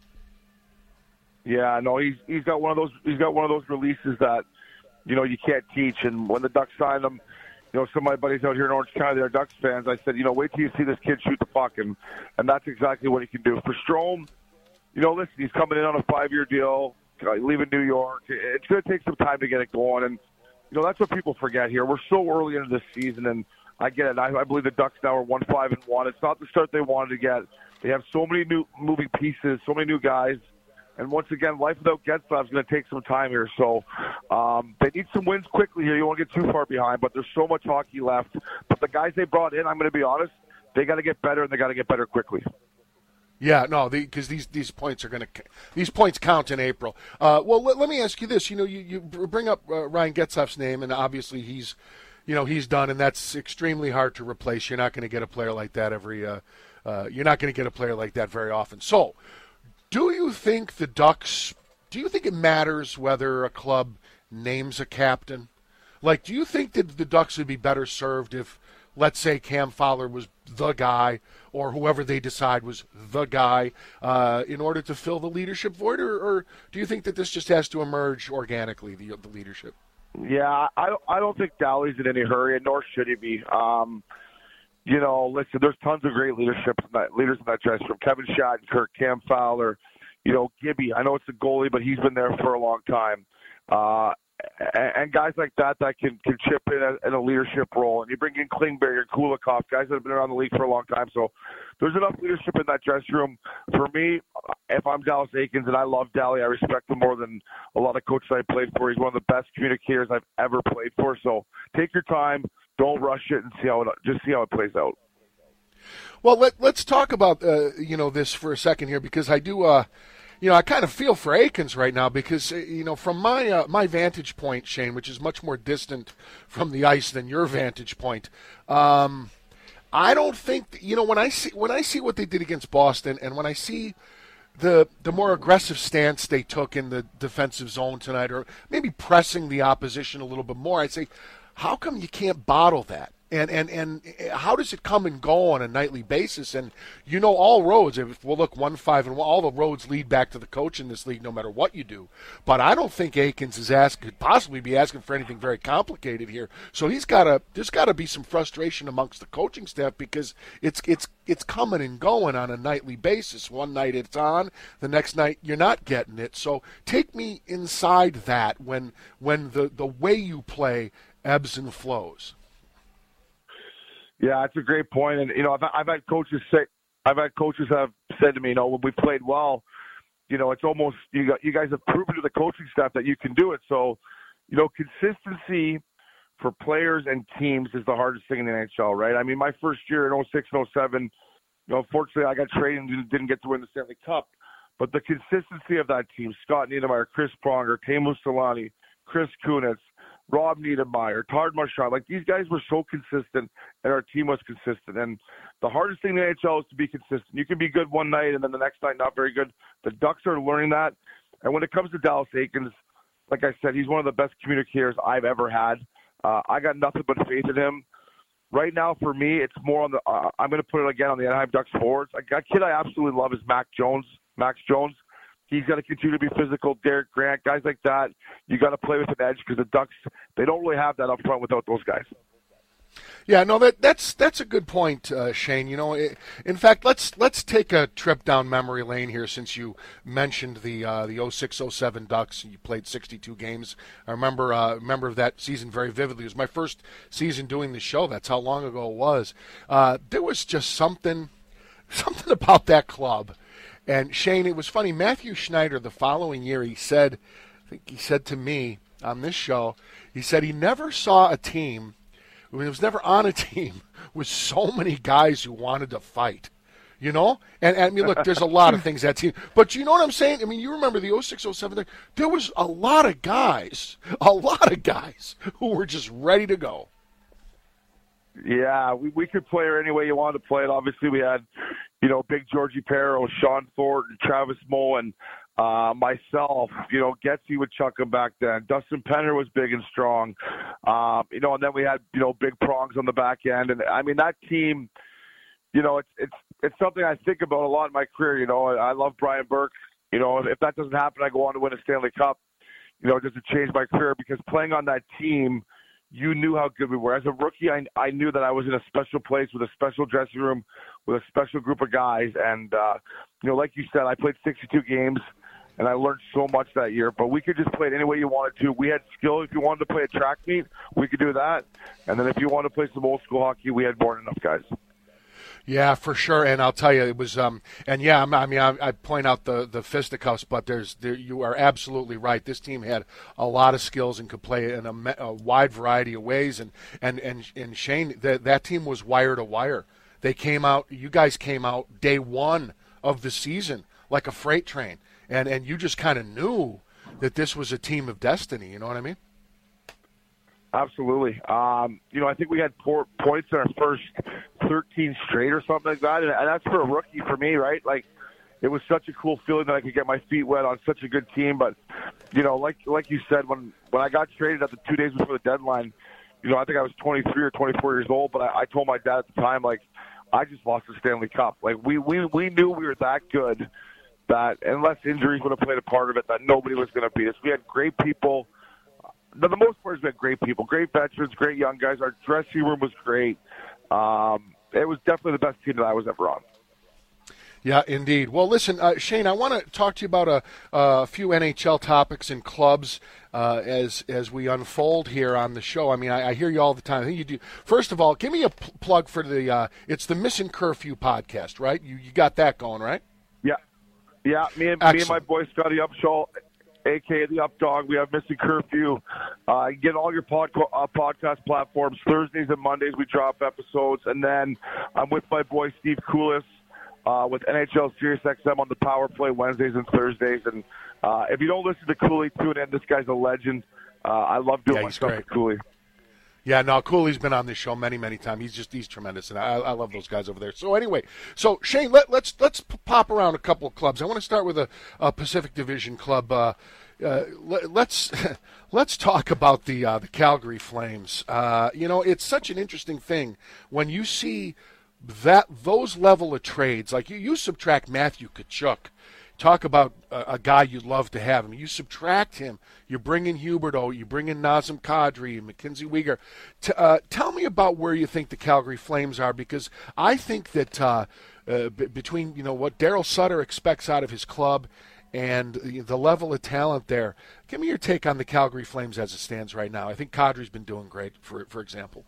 Yeah, no, he's got one of those releases that, you can't teach. And when the Ducks signed him, some of my buddies out here in Orange County, they're Ducks fans. I said, wait till you see this kid shoot the puck, and that's exactly what he can do. For Strome, listen, he's coming in on a 5-year deal, leaving New York. It's going to take some time to get it going, and that's what people forget here. We're so early into this season, and I get it. I believe the Ducks now are 1-5-1. It's not the start they wanted to get. They have so many new moving pieces, so many new guys. And once again, life without Getzlaf is going to take some time here. So they need some wins quickly here. You won't get too far behind, but there's so much hockey left. But the guys they brought in, I'm going to be honest, they got to get better, and they got to get better quickly. Yeah, no, because these points are these points count in April. Well, let me ask you this. You bring up Ryan Getzlaf's name, and obviously he's done, and that's extremely hard to replace. You're not going to get a player like that you're not going to get a player like that very often. So, do you think it matters whether a club names a captain? Like, do you think that the Ducks would be better served if, let's say, Cam Fowler was the guy, or whoever they decide was the guy, in order to fill the leadership void? Or do you think that this just has to emerge organically, the leadership? Yeah, I don't think Dowley's in any hurry, and nor should he be. Listen, there's tons of great leaders in that dressing room. Kevin Shattenkirk, Cam Fowler, Gibby. I know it's a goalie, but he's been there for a long time. And guys like that can chip in a leadership role. And you bring in Klingberg and Kulikov, guys that have been around the league for a long time. So there's enough leadership in that dressing room. For me, if I'm Dallas Eakins, and I love Dally, I respect him more than a lot of coaches I played for. He's one of the best communicators I've ever played for. So take your time. Don't rush it, and see how it plays out. Well, let's talk about this for a second here, because I do I kind of feel for Eakins right now, because from my vantage point, Shane, which is much more distant from the ice than your vantage point, I don't think when I see what they did against Boston, and when I see the more aggressive stance they took in the defensive zone tonight, or maybe pressing the opposition a little bit more, I'd say, how come you can't bottle that? And how does it come and go on a nightly basis? And all roads, look, 1-5-1, all the roads lead back to the coach in this league, no matter what you do. But I don't think Eakins could possibly be asking for anything very complicated here. So there's got to be some frustration amongst the coaching staff, because it's coming and going on a nightly basis. One night it's on, the next night you're not getting it. So take me inside that when the way you play ebbs and flows. Yeah, that's a great point. And I've had coaches have said to me, when we played well, it's almost you guys have proven to the coaching staff that you can do it. So, consistency for players and teams is the hardest thing in the NHL, right? I mean, my first year in 06 and 07, unfortunately I got traded and didn't get to win the Stanley Cup. But the consistency of that team, Scott Niedermayer, Chris Pronger, Teemu Selanne, Chris Kunitz, Rob Niedermayer, Tard Marchand, these guys were so consistent, and our team was consistent. And the hardest thing in the NHL is to be consistent. You can be good one night, and then the next night not very good. The Ducks are learning that. And when it comes to Dallas Eakins, like I said, he's one of the best communicators I've ever had. I got nothing but faith in him. Right now, for me, it's more on the I'm going to put it again on the Anaheim Ducks forwards. A kid I absolutely love is Max Jones. He's got to continue to be physical. Derek Grant, guys like that, you got to play with an edge, because the Ducks, they don't really have that up front without those guys. Yeah, no, that's a good point, Shane. In fact, let's take a trip down memory lane here, since you mentioned the 06-07 Ducks. You played 62 games. I remember that season very vividly. It was my first season doing the show. That's how long ago it was. There was just something about that club. And Shane, it was funny. Matthew Schneider, the following year, I think he said to me on this show, he said he never saw a team, he was never on a team with so many guys who wanted to fight. And I mean, look, there's a lot of things that team, but you know what I'm saying? I mean, you remember the 06-07, there was a lot of guys who were just ready to go. Yeah, we could play her any way you wanted to play it. Obviously, we had, Big Georgie Perro, Sean Thornton, Travis Moe, and myself, Getsy would chuck him back then. Dustin Penner was big and strong. And then we had, big prongs on the back end. And I mean, that team, it's something I think about a lot in my career. I love Brian Burke. If that doesn't happen, I go on to win a Stanley Cup, just to change my career, because playing on that team, you knew how good we were. As a rookie, I knew that I was in a special place with a special dressing room, with a special group of guys. And, like you said, I played 62 games, and I learned so much that year. But we could just play it any way you wanted to. We had skill. If you wanted to play a track meet, we could do that. And then if you wanted to play some old school hockey, we had more than enough guys. Yeah, for sure. And I'll tell you, it was, I point out the fisticuffs, but you are absolutely right. This team had a lot of skills and could play in a wide variety of ways. And Shane, that team was wire to wire. You guys came out day one of the season like a freight train. And you just kind of knew that this was a team of destiny. You know what I mean? Absolutely. I think we had 4 points in our first 13 straight or something like that. And that's for a rookie for me, right? Like, it was such a cool feeling that I could get my feet wet on such a good team. But, like you said, when I got traded at the 2 days before the deadline, I think I was 23 or 24 years old. But I told my dad at the time, like, I just lost the Stanley Cup. Like, we knew we were that good that unless injuries would have played a part of it, that nobody was going to beat us. We had great people. The most part is we had great people, great veterans, great young guys. Our dressing room was great. It was definitely the best team that I was ever on. Yeah, indeed. Well, listen, Shane, I want to talk to you about a few NHL topics and clubs as we unfold here on the show. I mean, I hear you all the time. I think you do. First of all, give me a plug for it's the Missing Curfew podcast, right? You got that going, right? Yeah. Me and my boy Scotty Upshaw, a.k.a. the Up Dog. We have Missing Curfew. Get all your podcast platforms. Thursdays and Mondays we drop episodes. And then I'm with my boy Steve Koulis with NHL Sirius XM on the Power Play Wednesdays and Thursdays. And if you don't listen to Cooley, tune in. This guy's a legend. I love doing my stuff with Cooley. Yeah, no, Cooley's been on this show many, many times. He's tremendous, and I love those guys over there. So anyway, Shane, let's pop around a couple of clubs. I want to start with a Pacific Division club. Let's talk about the Calgary Flames. It's such an interesting thing when you see those level of trades. Like you subtract Matthew Tkachuk. Talk about a guy you'd love to have. I mean, you subtract him, you bring in Huberdeau, you bring in Nazem Kadri, Mackenzie Weegar. Tell me about where you think the Calgary Flames are, because I think that between what Daryl Sutter expects out of his club and the level of talent there, give me your take on the Calgary Flames as it stands right now. I think Kadri's been doing great, for example.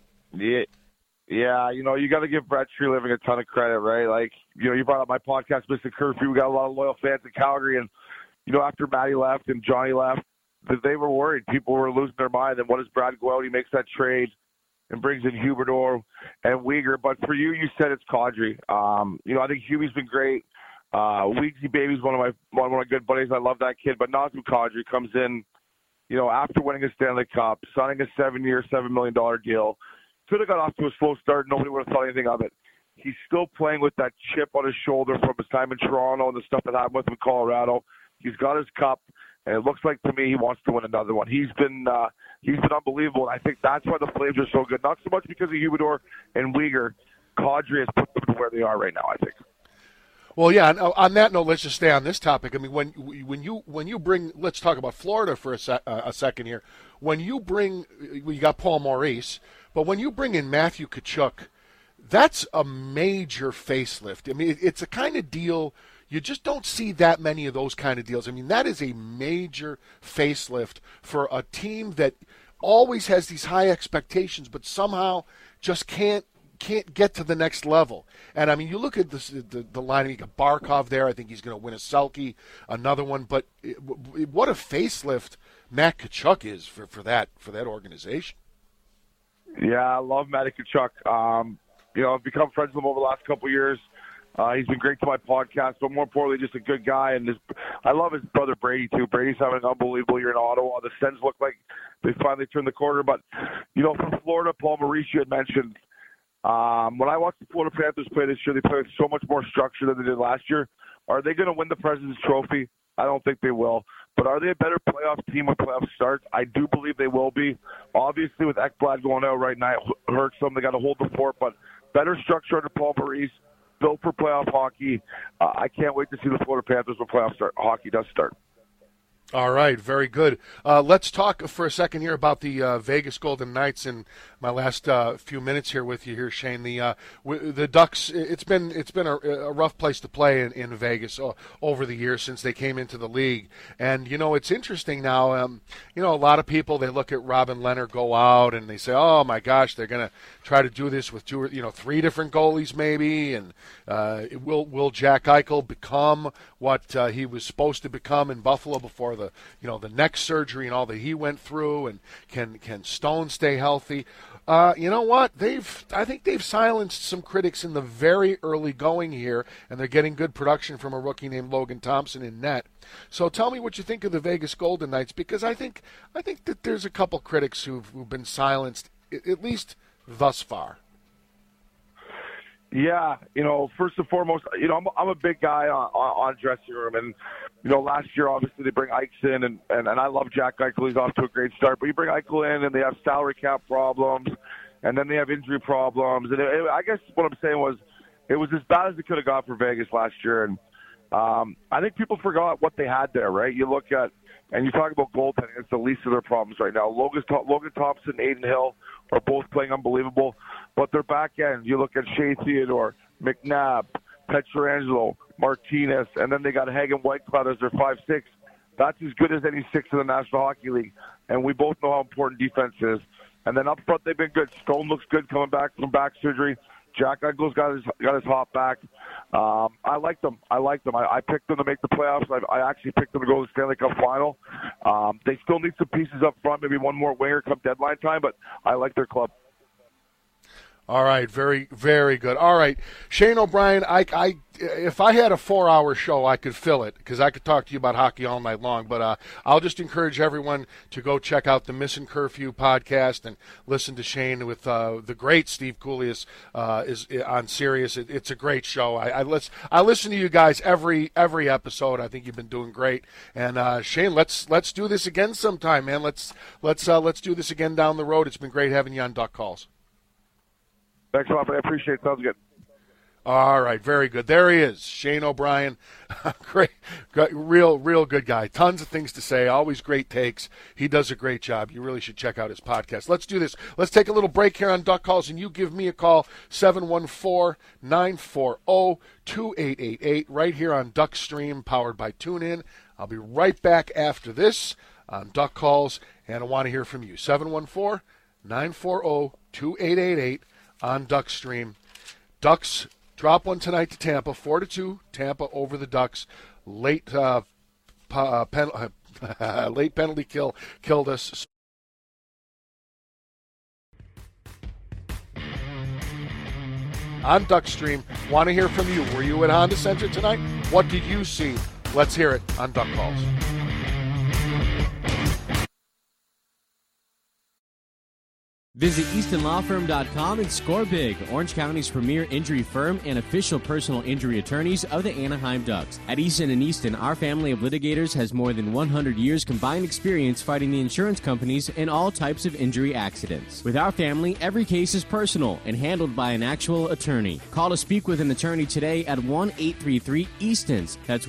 Yeah, you got to give Brett Treliving a ton of credit, right? Like, you brought up my podcast, Mr. Curfew. We got a lot of loyal fans in Calgary, and, after Matty left and Johnny left, they were worried. People were losing their mind. And what does Brad go out? He makes that trade and brings in Huberdeau and Weegar. But for you said it's Kadri. I think Hubie's been great. Weegsy Baby's one of my good buddies. I love that kid. But Nazem Kadri comes in, after winning a Stanley Cup, signing a 7-year, $7 million deal. Could have got off to a slow start. Nobody would have thought anything of it. He's still playing with that chip on his shoulder from his time in Toronto and the stuff that happened with him in Colorado. He's got his cup, and it looks like to me he wants to win another one. He's been unbelievable, and I think that's why the Flames are so good. Not so much because of Huberdeau and Weegar. Kadri has put them to where they are right now, I think. Well, yeah. On that note, let's just stay on this topic. I mean, when you bring, let's talk about Florida for a second here. When you got Paul Maurice, but when you bring in Matthew Tkachuk, that's a major facelift. I mean, it's a kind of deal you just don't see that many of those kind of deals. I mean, that is a major facelift for a team that always has these high expectations, but somehow just can't get to the next level. And I mean, you look at the line. You got Barkov there. I think he's going to win a Selke, another one. But what a facelift Matt Tkachuk is for that organization. Yeah, I love Matt Tkachuk. I've become friends with him over the last couple of years. He's been great to my podcast, but more importantly, just a good guy. And I love his brother Brady too. Brady's having an unbelievable year in Ottawa. The Sens look like they finally turned the corner. But from Florida, Paul Maurice, you had mentioned. When I watched the Florida Panthers play this year, they play with so much more structure than they did last year. Are they going to win the President's Trophy? I don't think they will. But are they a better playoff team with playoff starts? I do believe they will be. Obviously, with Ekblad going out right now, it hurts them. They got to hold the fort, but better structure under Paul Maurice, built for playoff hockey. I can't wait to see the Florida Panthers when playoff hockey does start. All right, very good. Let's talk for a second here about the Vegas Golden Knights in my last few minutes here with you here, Shane. The Ducks, it's been a rough place to play in Vegas over the years since they came into the league. And, it's interesting now, a lot of people, they look at Robin Lehner go out and they say, oh, my gosh, they're going to try to do this with three different goalies maybe. And will Jack Eichel become what he was supposed to become in Buffalo before the neck surgery and all that he went through, and can Stone stay healthy? You know what? I think they've silenced some critics in the very early going here, and they're getting good production from a rookie named Logan Thompson in net. So tell me what you think of the Vegas Golden Knights, because I think that there's a couple critics who've been silenced, at least thus far. Yeah, first and foremost, I'm a big guy on dressing room, and last year obviously they bring Ikes in, and I love Jack Eichel. He's off to a great start, but you bring Eichel in, and they have salary cap problems, and then they have injury problems, and I guess what I'm saying was it was as bad as it could have got for Vegas last year, and I think people forgot what they had there, right? You look at, and you talk about goaltending, it's the least of their problems right now. Logan Thompson, Aiden Hill are both playing unbelievable, but their back end, you look at Shea Theodore, McNabb, Pietrangelo, Martinez, and then they got Hagen Whitecloud as their 5-6. That's as good as any six in the National Hockey League, and we both know how important defense is. And then up front, they've been good. Stone looks good coming back from back surgery. Jack Eichel's got his hop back. I like them. I picked them to make the playoffs. I actually picked them to go to the Stanley Cup final. They still need some pieces up front, maybe one more winger come deadline time, but I like their club. All right, very, very good. All right, Shane O'Brien, if I had a 4-hour show, I could fill it because I could talk to you about hockey all night long. But I'll just encourage everyone to go check out the Missing Curfew podcast and listen to Shane with the great Steve Kouleas is on Sirius. It's a great show. I listen to you guys every episode. I think you've been doing great. And Shane, let's do this again sometime, man. Let's do this again down the road. It's been great having you on Duck Calls. Thanks a lot, I appreciate it. Sounds good. All right, very good. There he is, Shane O'Brien. Great, real good guy. Tons of things to say, always great takes. He does a great job. You really should check out his podcast. Let's do this. Let's take a little break here on Duck Calls, and you give me a call, 714-940-2888, right here on Duck Stream, powered by TuneIn. I'll be right back after this on Duck Calls, and I want to hear from you. 714-940-2888. On Duck Stream. Ducks drop one tonight to Tampa, 4-2. Tampa over the Ducks. Late penalty kill killed us. On Duck Stream, want to hear from you. Were you at Honda Center tonight? What did you see? Let's hear it on Duck Calls. Visit EastonLawFirm.com and score big. Orange County's premier injury firm and official personal injury attorneys of the Anaheim Ducks. At Easton & Easton, our family of litigators has more than 100 years combined experience fighting the insurance companies in all types of injury accidents. With our family, every case is personal and handled by an actual attorney. Call to speak with an attorney today at 1-833-EASTONS. That's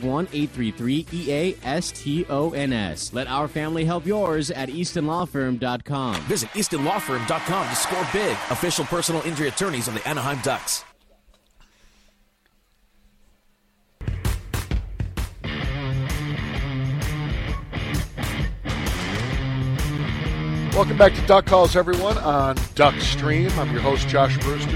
1-833-EASTONS. Let our family help yours at EastonLawFirm.com. Visit EastonLawFirm.com to score big. Official personal injury attorneys of the Anaheim Ducks. Welcome back to Duck Calls, everyone, on Duck Stream. I'm your host, Josh Brewster,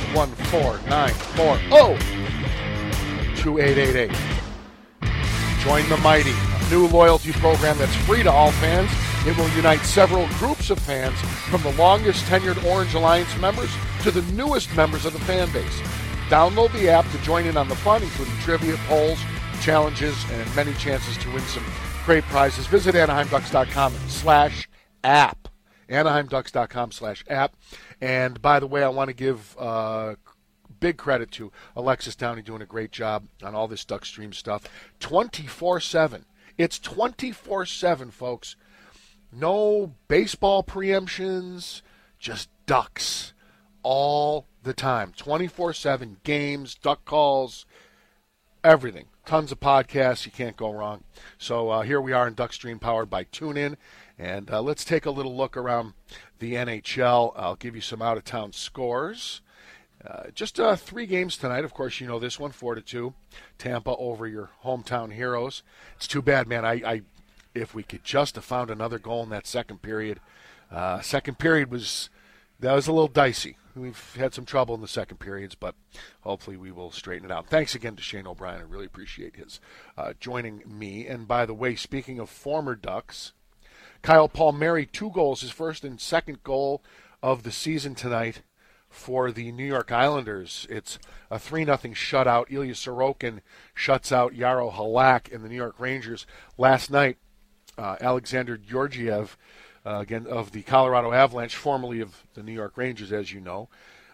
714-940-2888. Join the Mighty, a new loyalty program that's free to all fans. It will unite several groups of fans, from the longest tenured Orange Alliance members to the newest members of the fan base. Download the app to join in on the fun, including trivia, polls, challenges, and many chances to win some great prizes. Visit AnaheimDucks.com/app. AnaheimDucks.com/app. And by the way, I want to give big credit to Alexis Downey doing a great job on all this Duck Stream stuff. 24/7. It's 24/7, folks. No baseball preemptions, just Ducks all the time. 24/7 games, Duck calls, everything. Tons of podcasts. You can't go wrong. So here we are in Duckstream, powered by TuneIn. And let's take a little look around the NHL. I'll give you some out-of-town scores. Just 3 games tonight. Of course, you know this one, 4-2. Tampa over your hometown heroes. It's too bad, man. I if we could just have found another goal in that second period. Second period was a little dicey. We've had some trouble in the second periods, but hopefully we will straighten it out. Thanks again to Shane O'Brien. I really appreciate his joining me. And by the way, speaking of former Ducks, Kyle Palmieri, 2 goals, his first and second goal of the season tonight for the New York Islanders. It's a 3-0 shutout. Ilya Sorokin shuts out Jaro Halak and the New York Rangers. Last night, Alexander Georgiev, again of the Colorado Avalanche, formerly of the New York Rangers, as you know,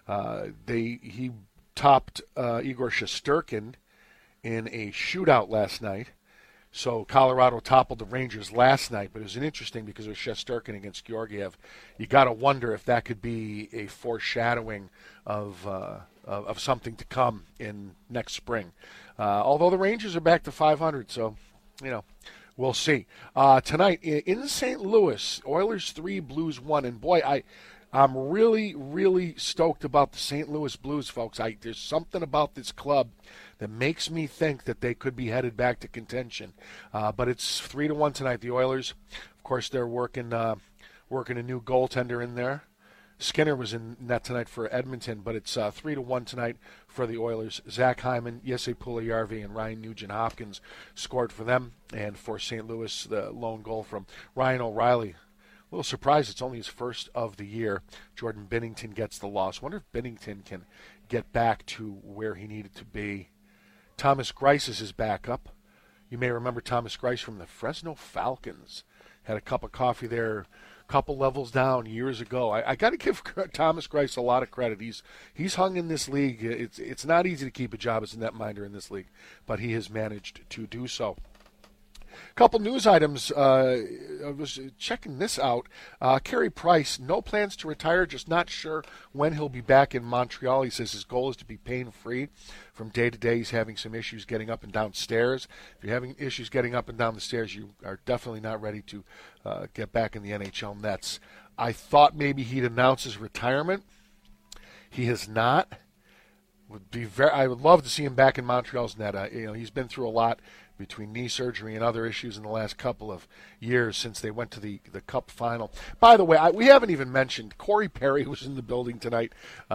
he topped Igor Shesterkin in a shootout last night. So Colorado toppled the Rangers last night, but it was interesting because it was Shesterkin against Georgiev. You got to wonder if that could be a foreshadowing of something to come in next spring. Although the Rangers are back to 500, so we'll see. Tonight in St. Louis, Oilers 3, Blues 1, and boy, I'm really, really stoked about the St. Louis Blues, folks. There's something about this club that makes me think that they could be headed back to contention. But it's 3-1 tonight. The Oilers, of course, they're working a new goaltender in there. Skinner was in net tonight for Edmonton, but it's 3-1 tonight for the Oilers. Zach Hyman, Jesse Puljujarvi, and Ryan Nugent-Hopkins scored for them. And for St. Louis, the lone goal from Ryan O'Reilly. A little surprised it's only his first of the year. Jordan Binnington gets the loss. Wonder if Binnington can get back to where he needed to be. Thomas Greiss is his backup. You may remember Thomas Greiss from the Fresno Falcons. Had a cup of coffee there a couple levels down years ago. I got to give Thomas Greiss a lot of credit. He's hung in this league. It's not easy to keep a job as a netminder in this league, but he has managed to do so. Couple news items. I was checking this out. Carey Price, no plans to retire, just not sure when he'll be back in Montreal. He says his goal is to be pain-free from day to day. He's having some issues getting up and down stairs. If you're having issues getting up and down the stairs, you are definitely not ready to get back in the NHL nets. I thought maybe he'd announce his retirement. He has not. I would love to see him back in Montreal's net. He's been through a lot between knee surgery and other issues in the last couple of years since they went to the Cup final. By the way, we haven't even mentioned Corey Perry was in the building tonight.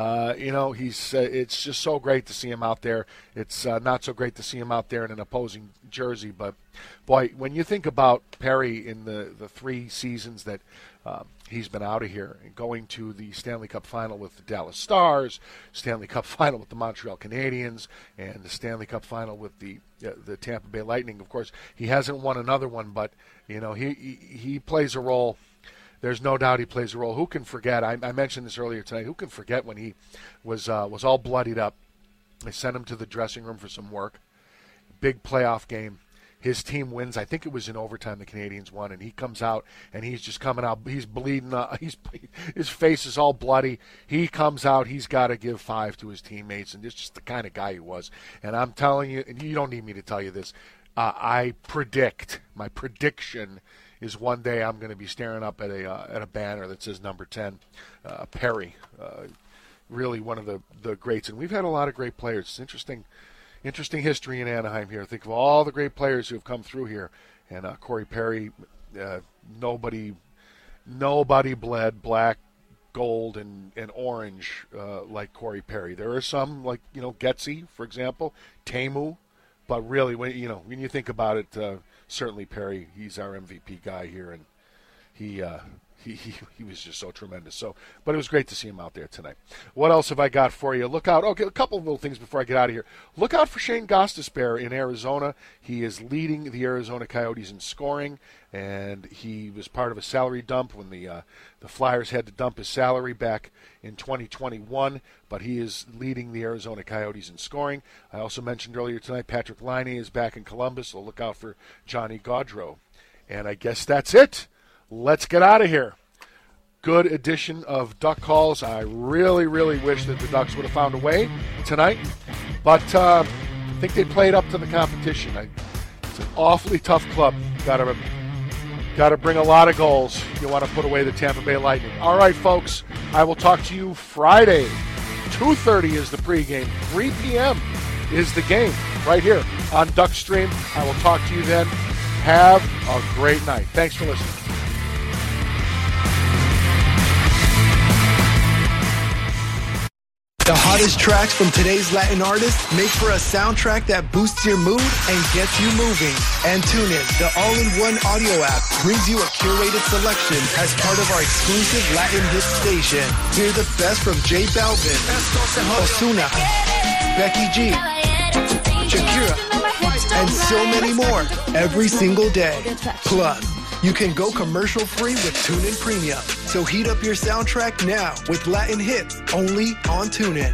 It's just so great to see him out there. It's not so great to see him out there in an opposing jersey, but boy, when you think about Perry in the 3 seasons that he's been out of here and going to the Stanley Cup final with the Dallas Stars, Stanley Cup final with the Montreal Canadiens, and the Stanley Cup final with the Tampa Bay Lightning. Of course, he hasn't won another one, but he plays a role. There's no doubt he plays a role. Who can forget? I mentioned this earlier tonight. Who can forget when he was all bloodied up? They sent him to the dressing room for some work. Big playoff game. His team wins. I think it was in overtime the Canadiens won, and he comes out, and he's just coming out. He's bleeding. His face is all bloody. He comes out. He's got to give 5 to his teammates, and it's just the kind of guy he was. And I'm telling you, and you don't need me to tell you this, my prediction is one day I'm going to be staring up at a banner that says number 10, Perry. Really one of the greats. And we've had a lot of great players. It's interesting history in Anaheim here. Think of all the great players who have come through here. And Corey Perry, nobody bled black, gold, and orange like Corey Perry. There are some, like, Getsy, for example, Teemu. But really, when you think about it, certainly Perry, he's our MVP guy here. And he was just so tremendous. So, but it was great to see him out there tonight. What else have I got for you? Look out. Okay, a couple of little things before I get out of here. Look out for Shane Gostisbehere in Arizona. He is leading the Arizona Coyotes in scoring, and he was part of a salary dump when the Flyers had to dump his salary back in 2021, but he is leading the Arizona Coyotes in scoring. I also mentioned earlier tonight Patrick Laine is back in Columbus, so look out for Johnny Gaudreau. And I guess that's it. Let's get out of here. Good edition of Duck Calls. I really, really wish that the Ducks would have found a way tonight, but I think they played up to the competition. It's an awfully tough club. Got to bring a lot of goals. You want to put away the Tampa Bay Lightning. All right, folks. I will talk to you Friday. 2:30 is the pregame. 3 p.m. is the game right here on Duckstream. I will talk to you then. Have a great night. Thanks for listening. The hottest tracks from today's Latin artists make for a soundtrack that boosts your mood and gets you moving. And TuneIn, the all-in-one audio app, brings you a curated selection as part of our exclusive Latin hit station. Hear the best from J Balvin, Ozuna, Becky G, Shakira, and so many more every single day. Plus, you can go commercial-free with TuneIn Premium. So heat up your soundtrack now with Latin hits only on TuneIn.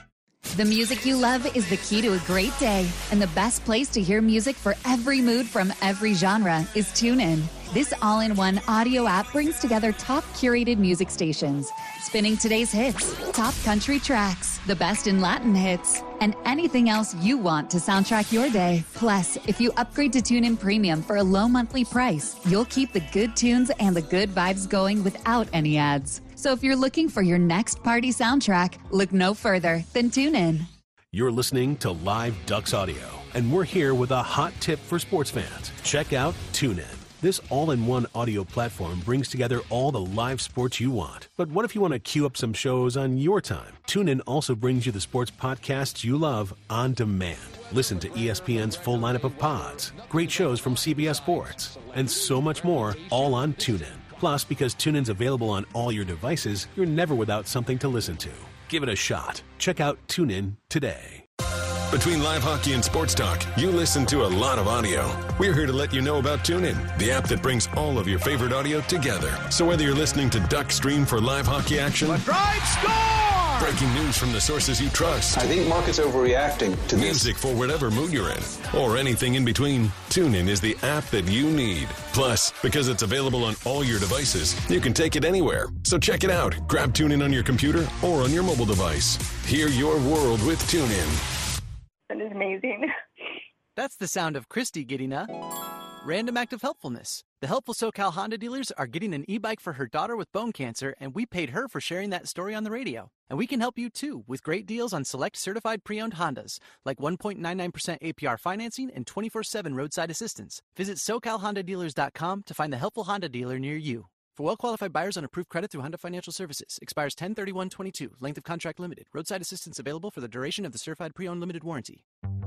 The music you love is the key to a great day. And the best place to hear music for every mood from every genre is TuneIn. This all-in-one audio app brings together top curated music stations, spinning today's hits, top country tracks, the best in Latin hits, and anything else you want to soundtrack your day. Plus, if you upgrade to TuneIn Premium for a low monthly price, you'll keep the good tunes and the good vibes going without any ads. So if you're looking for your next party soundtrack, look no further than TuneIn. You're listening to Live Ducks Audio, and we're here with a hot tip for sports fans. Check out TuneIn. This all-in-one audio platform brings together all the live sports you want. But what if you want to queue up some shows on your time? TuneIn also brings you the sports podcasts you love on demand. Listen to ESPN's full lineup of pods, great shows from CBS Sports, and so much more, all on TuneIn. Plus, because TuneIn's available on all your devices, you're never without something to listen to. Give it a shot. Check out TuneIn today. Between live hockey and sports talk, you listen to a lot of audio. We're here to let you know about TuneIn, the app that brings all of your favorite audio together. So whether you're listening to Duckstream for live hockey action, Drive, score! breaking news from the sources you trust, I think market's overreacting to this. Music for whatever mood you're in, or anything in between, TuneIn is the app that you need. Plus, because it's available on all your devices, you can take it anywhere. So check it out. Grab TuneIn on your computer or on your mobile device. Hear your world with TuneIn. That is amazing. That's the sound of Christy getting a random act of helpfulness. The helpful SoCal Honda dealers are getting an e-bike for her daughter with bone cancer, and we paid her for sharing that story on the radio. And we can help you, too, with great deals on select certified pre-owned Hondas, like 1.99% APR financing and 24/7 roadside assistance. Visit SoCalHondaDealers.com to find the helpful Honda dealer near you. For well-qualified buyers on approved credit through Honda Financial Services. Expires 10/31/22. Length of contract limited. Roadside assistance available for the duration of the certified pre-owned limited warranty.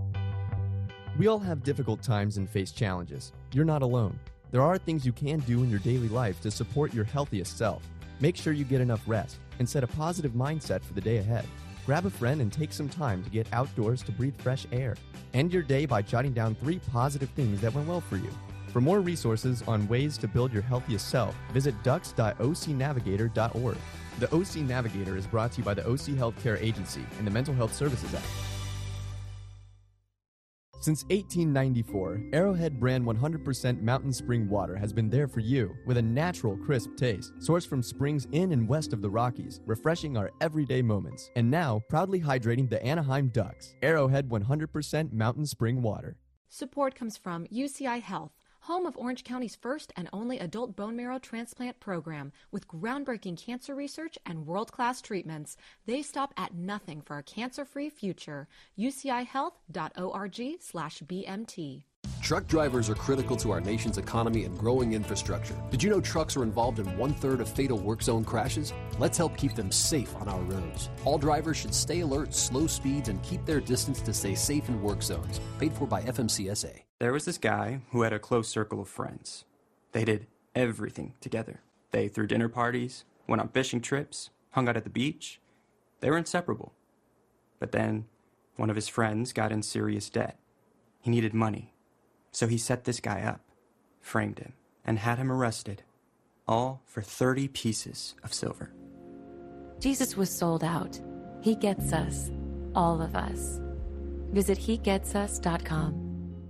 We all have difficult times and face challenges. You're not alone. There are things you can do in your daily life to support your healthiest self. Make sure you get enough rest and set a positive mindset for the day ahead. Grab a friend and take some time to get outdoors to breathe fresh air. End your day by jotting down 3 positive things that went well for you. For more resources on ways to build your healthiest self, visit ducks.ocnavigator.org. The OC Navigator is brought to you by the OC Healthcare Agency and the Mental Health Services Act. Since 1894, Arrowhead brand 100% Mountain Spring water has been there for you with a natural, crisp taste, sourced from springs in and west of the Rockies, refreshing our everyday moments. And now, proudly hydrating the Anaheim Ducks. Arrowhead 100% Mountain Spring water. Support comes from UCI Health, home of Orange County's first and only adult bone marrow transplant program with groundbreaking cancer research and world-class treatments. They stop at nothing for a cancer-free future. UCIhealth.org/BMT. Truck drivers are critical to our nation's economy and growing infrastructure. Did you know trucks are involved in 1/3 of fatal work zone crashes? Let's help keep them safe on our roads. All drivers should stay alert, slow speeds, and keep their distance to stay safe in work zones. Paid for by FMCSA. There was this guy who had a close circle of friends. They did everything together. They threw dinner parties, went on fishing trips, hung out at the beach. They were inseparable. But then one of his friends got in serious debt. He needed money. So he set this guy up, framed him, and had him arrested. All for 30 pieces of silver. Jesus was sold out. He gets us. All of us. Visit HeGetsUs.com.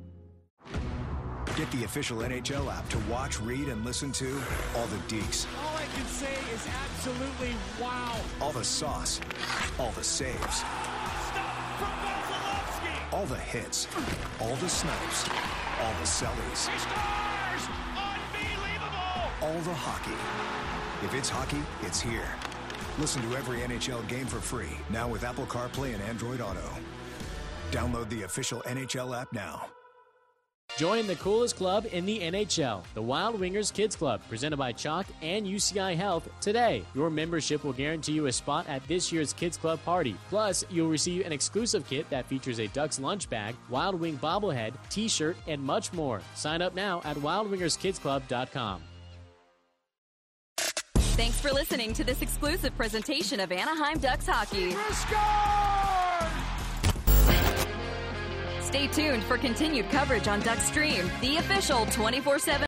Get the official NHL app to watch, read, and listen to all the deeks. All I can say is absolutely wow. All the sauce. All the saves. Stop from Vasilevsky. All the hits. All the snipes. All the sellies. He scores! Unbelievable! All the hockey. If it's hockey, it's here. Listen to every NHL game for free, now with Apple CarPlay and Android Auto. Download the official NHL app now. Join the coolest club in the NHL, the Wild Wingers Kids Club, presented by Chalk and UCI Health today. Your membership will guarantee you a spot at this year's Kids Club party. Plus, you'll receive an exclusive kit that features a Ducks lunch bag, Wild Wing bobblehead, t-shirt, and much more. Sign up now at wildwingerskidsclub.com. Thanks for listening to this exclusive presentation of Anaheim Ducks hockey. Stay tuned for continued coverage on Ducks Stream, the official 24/7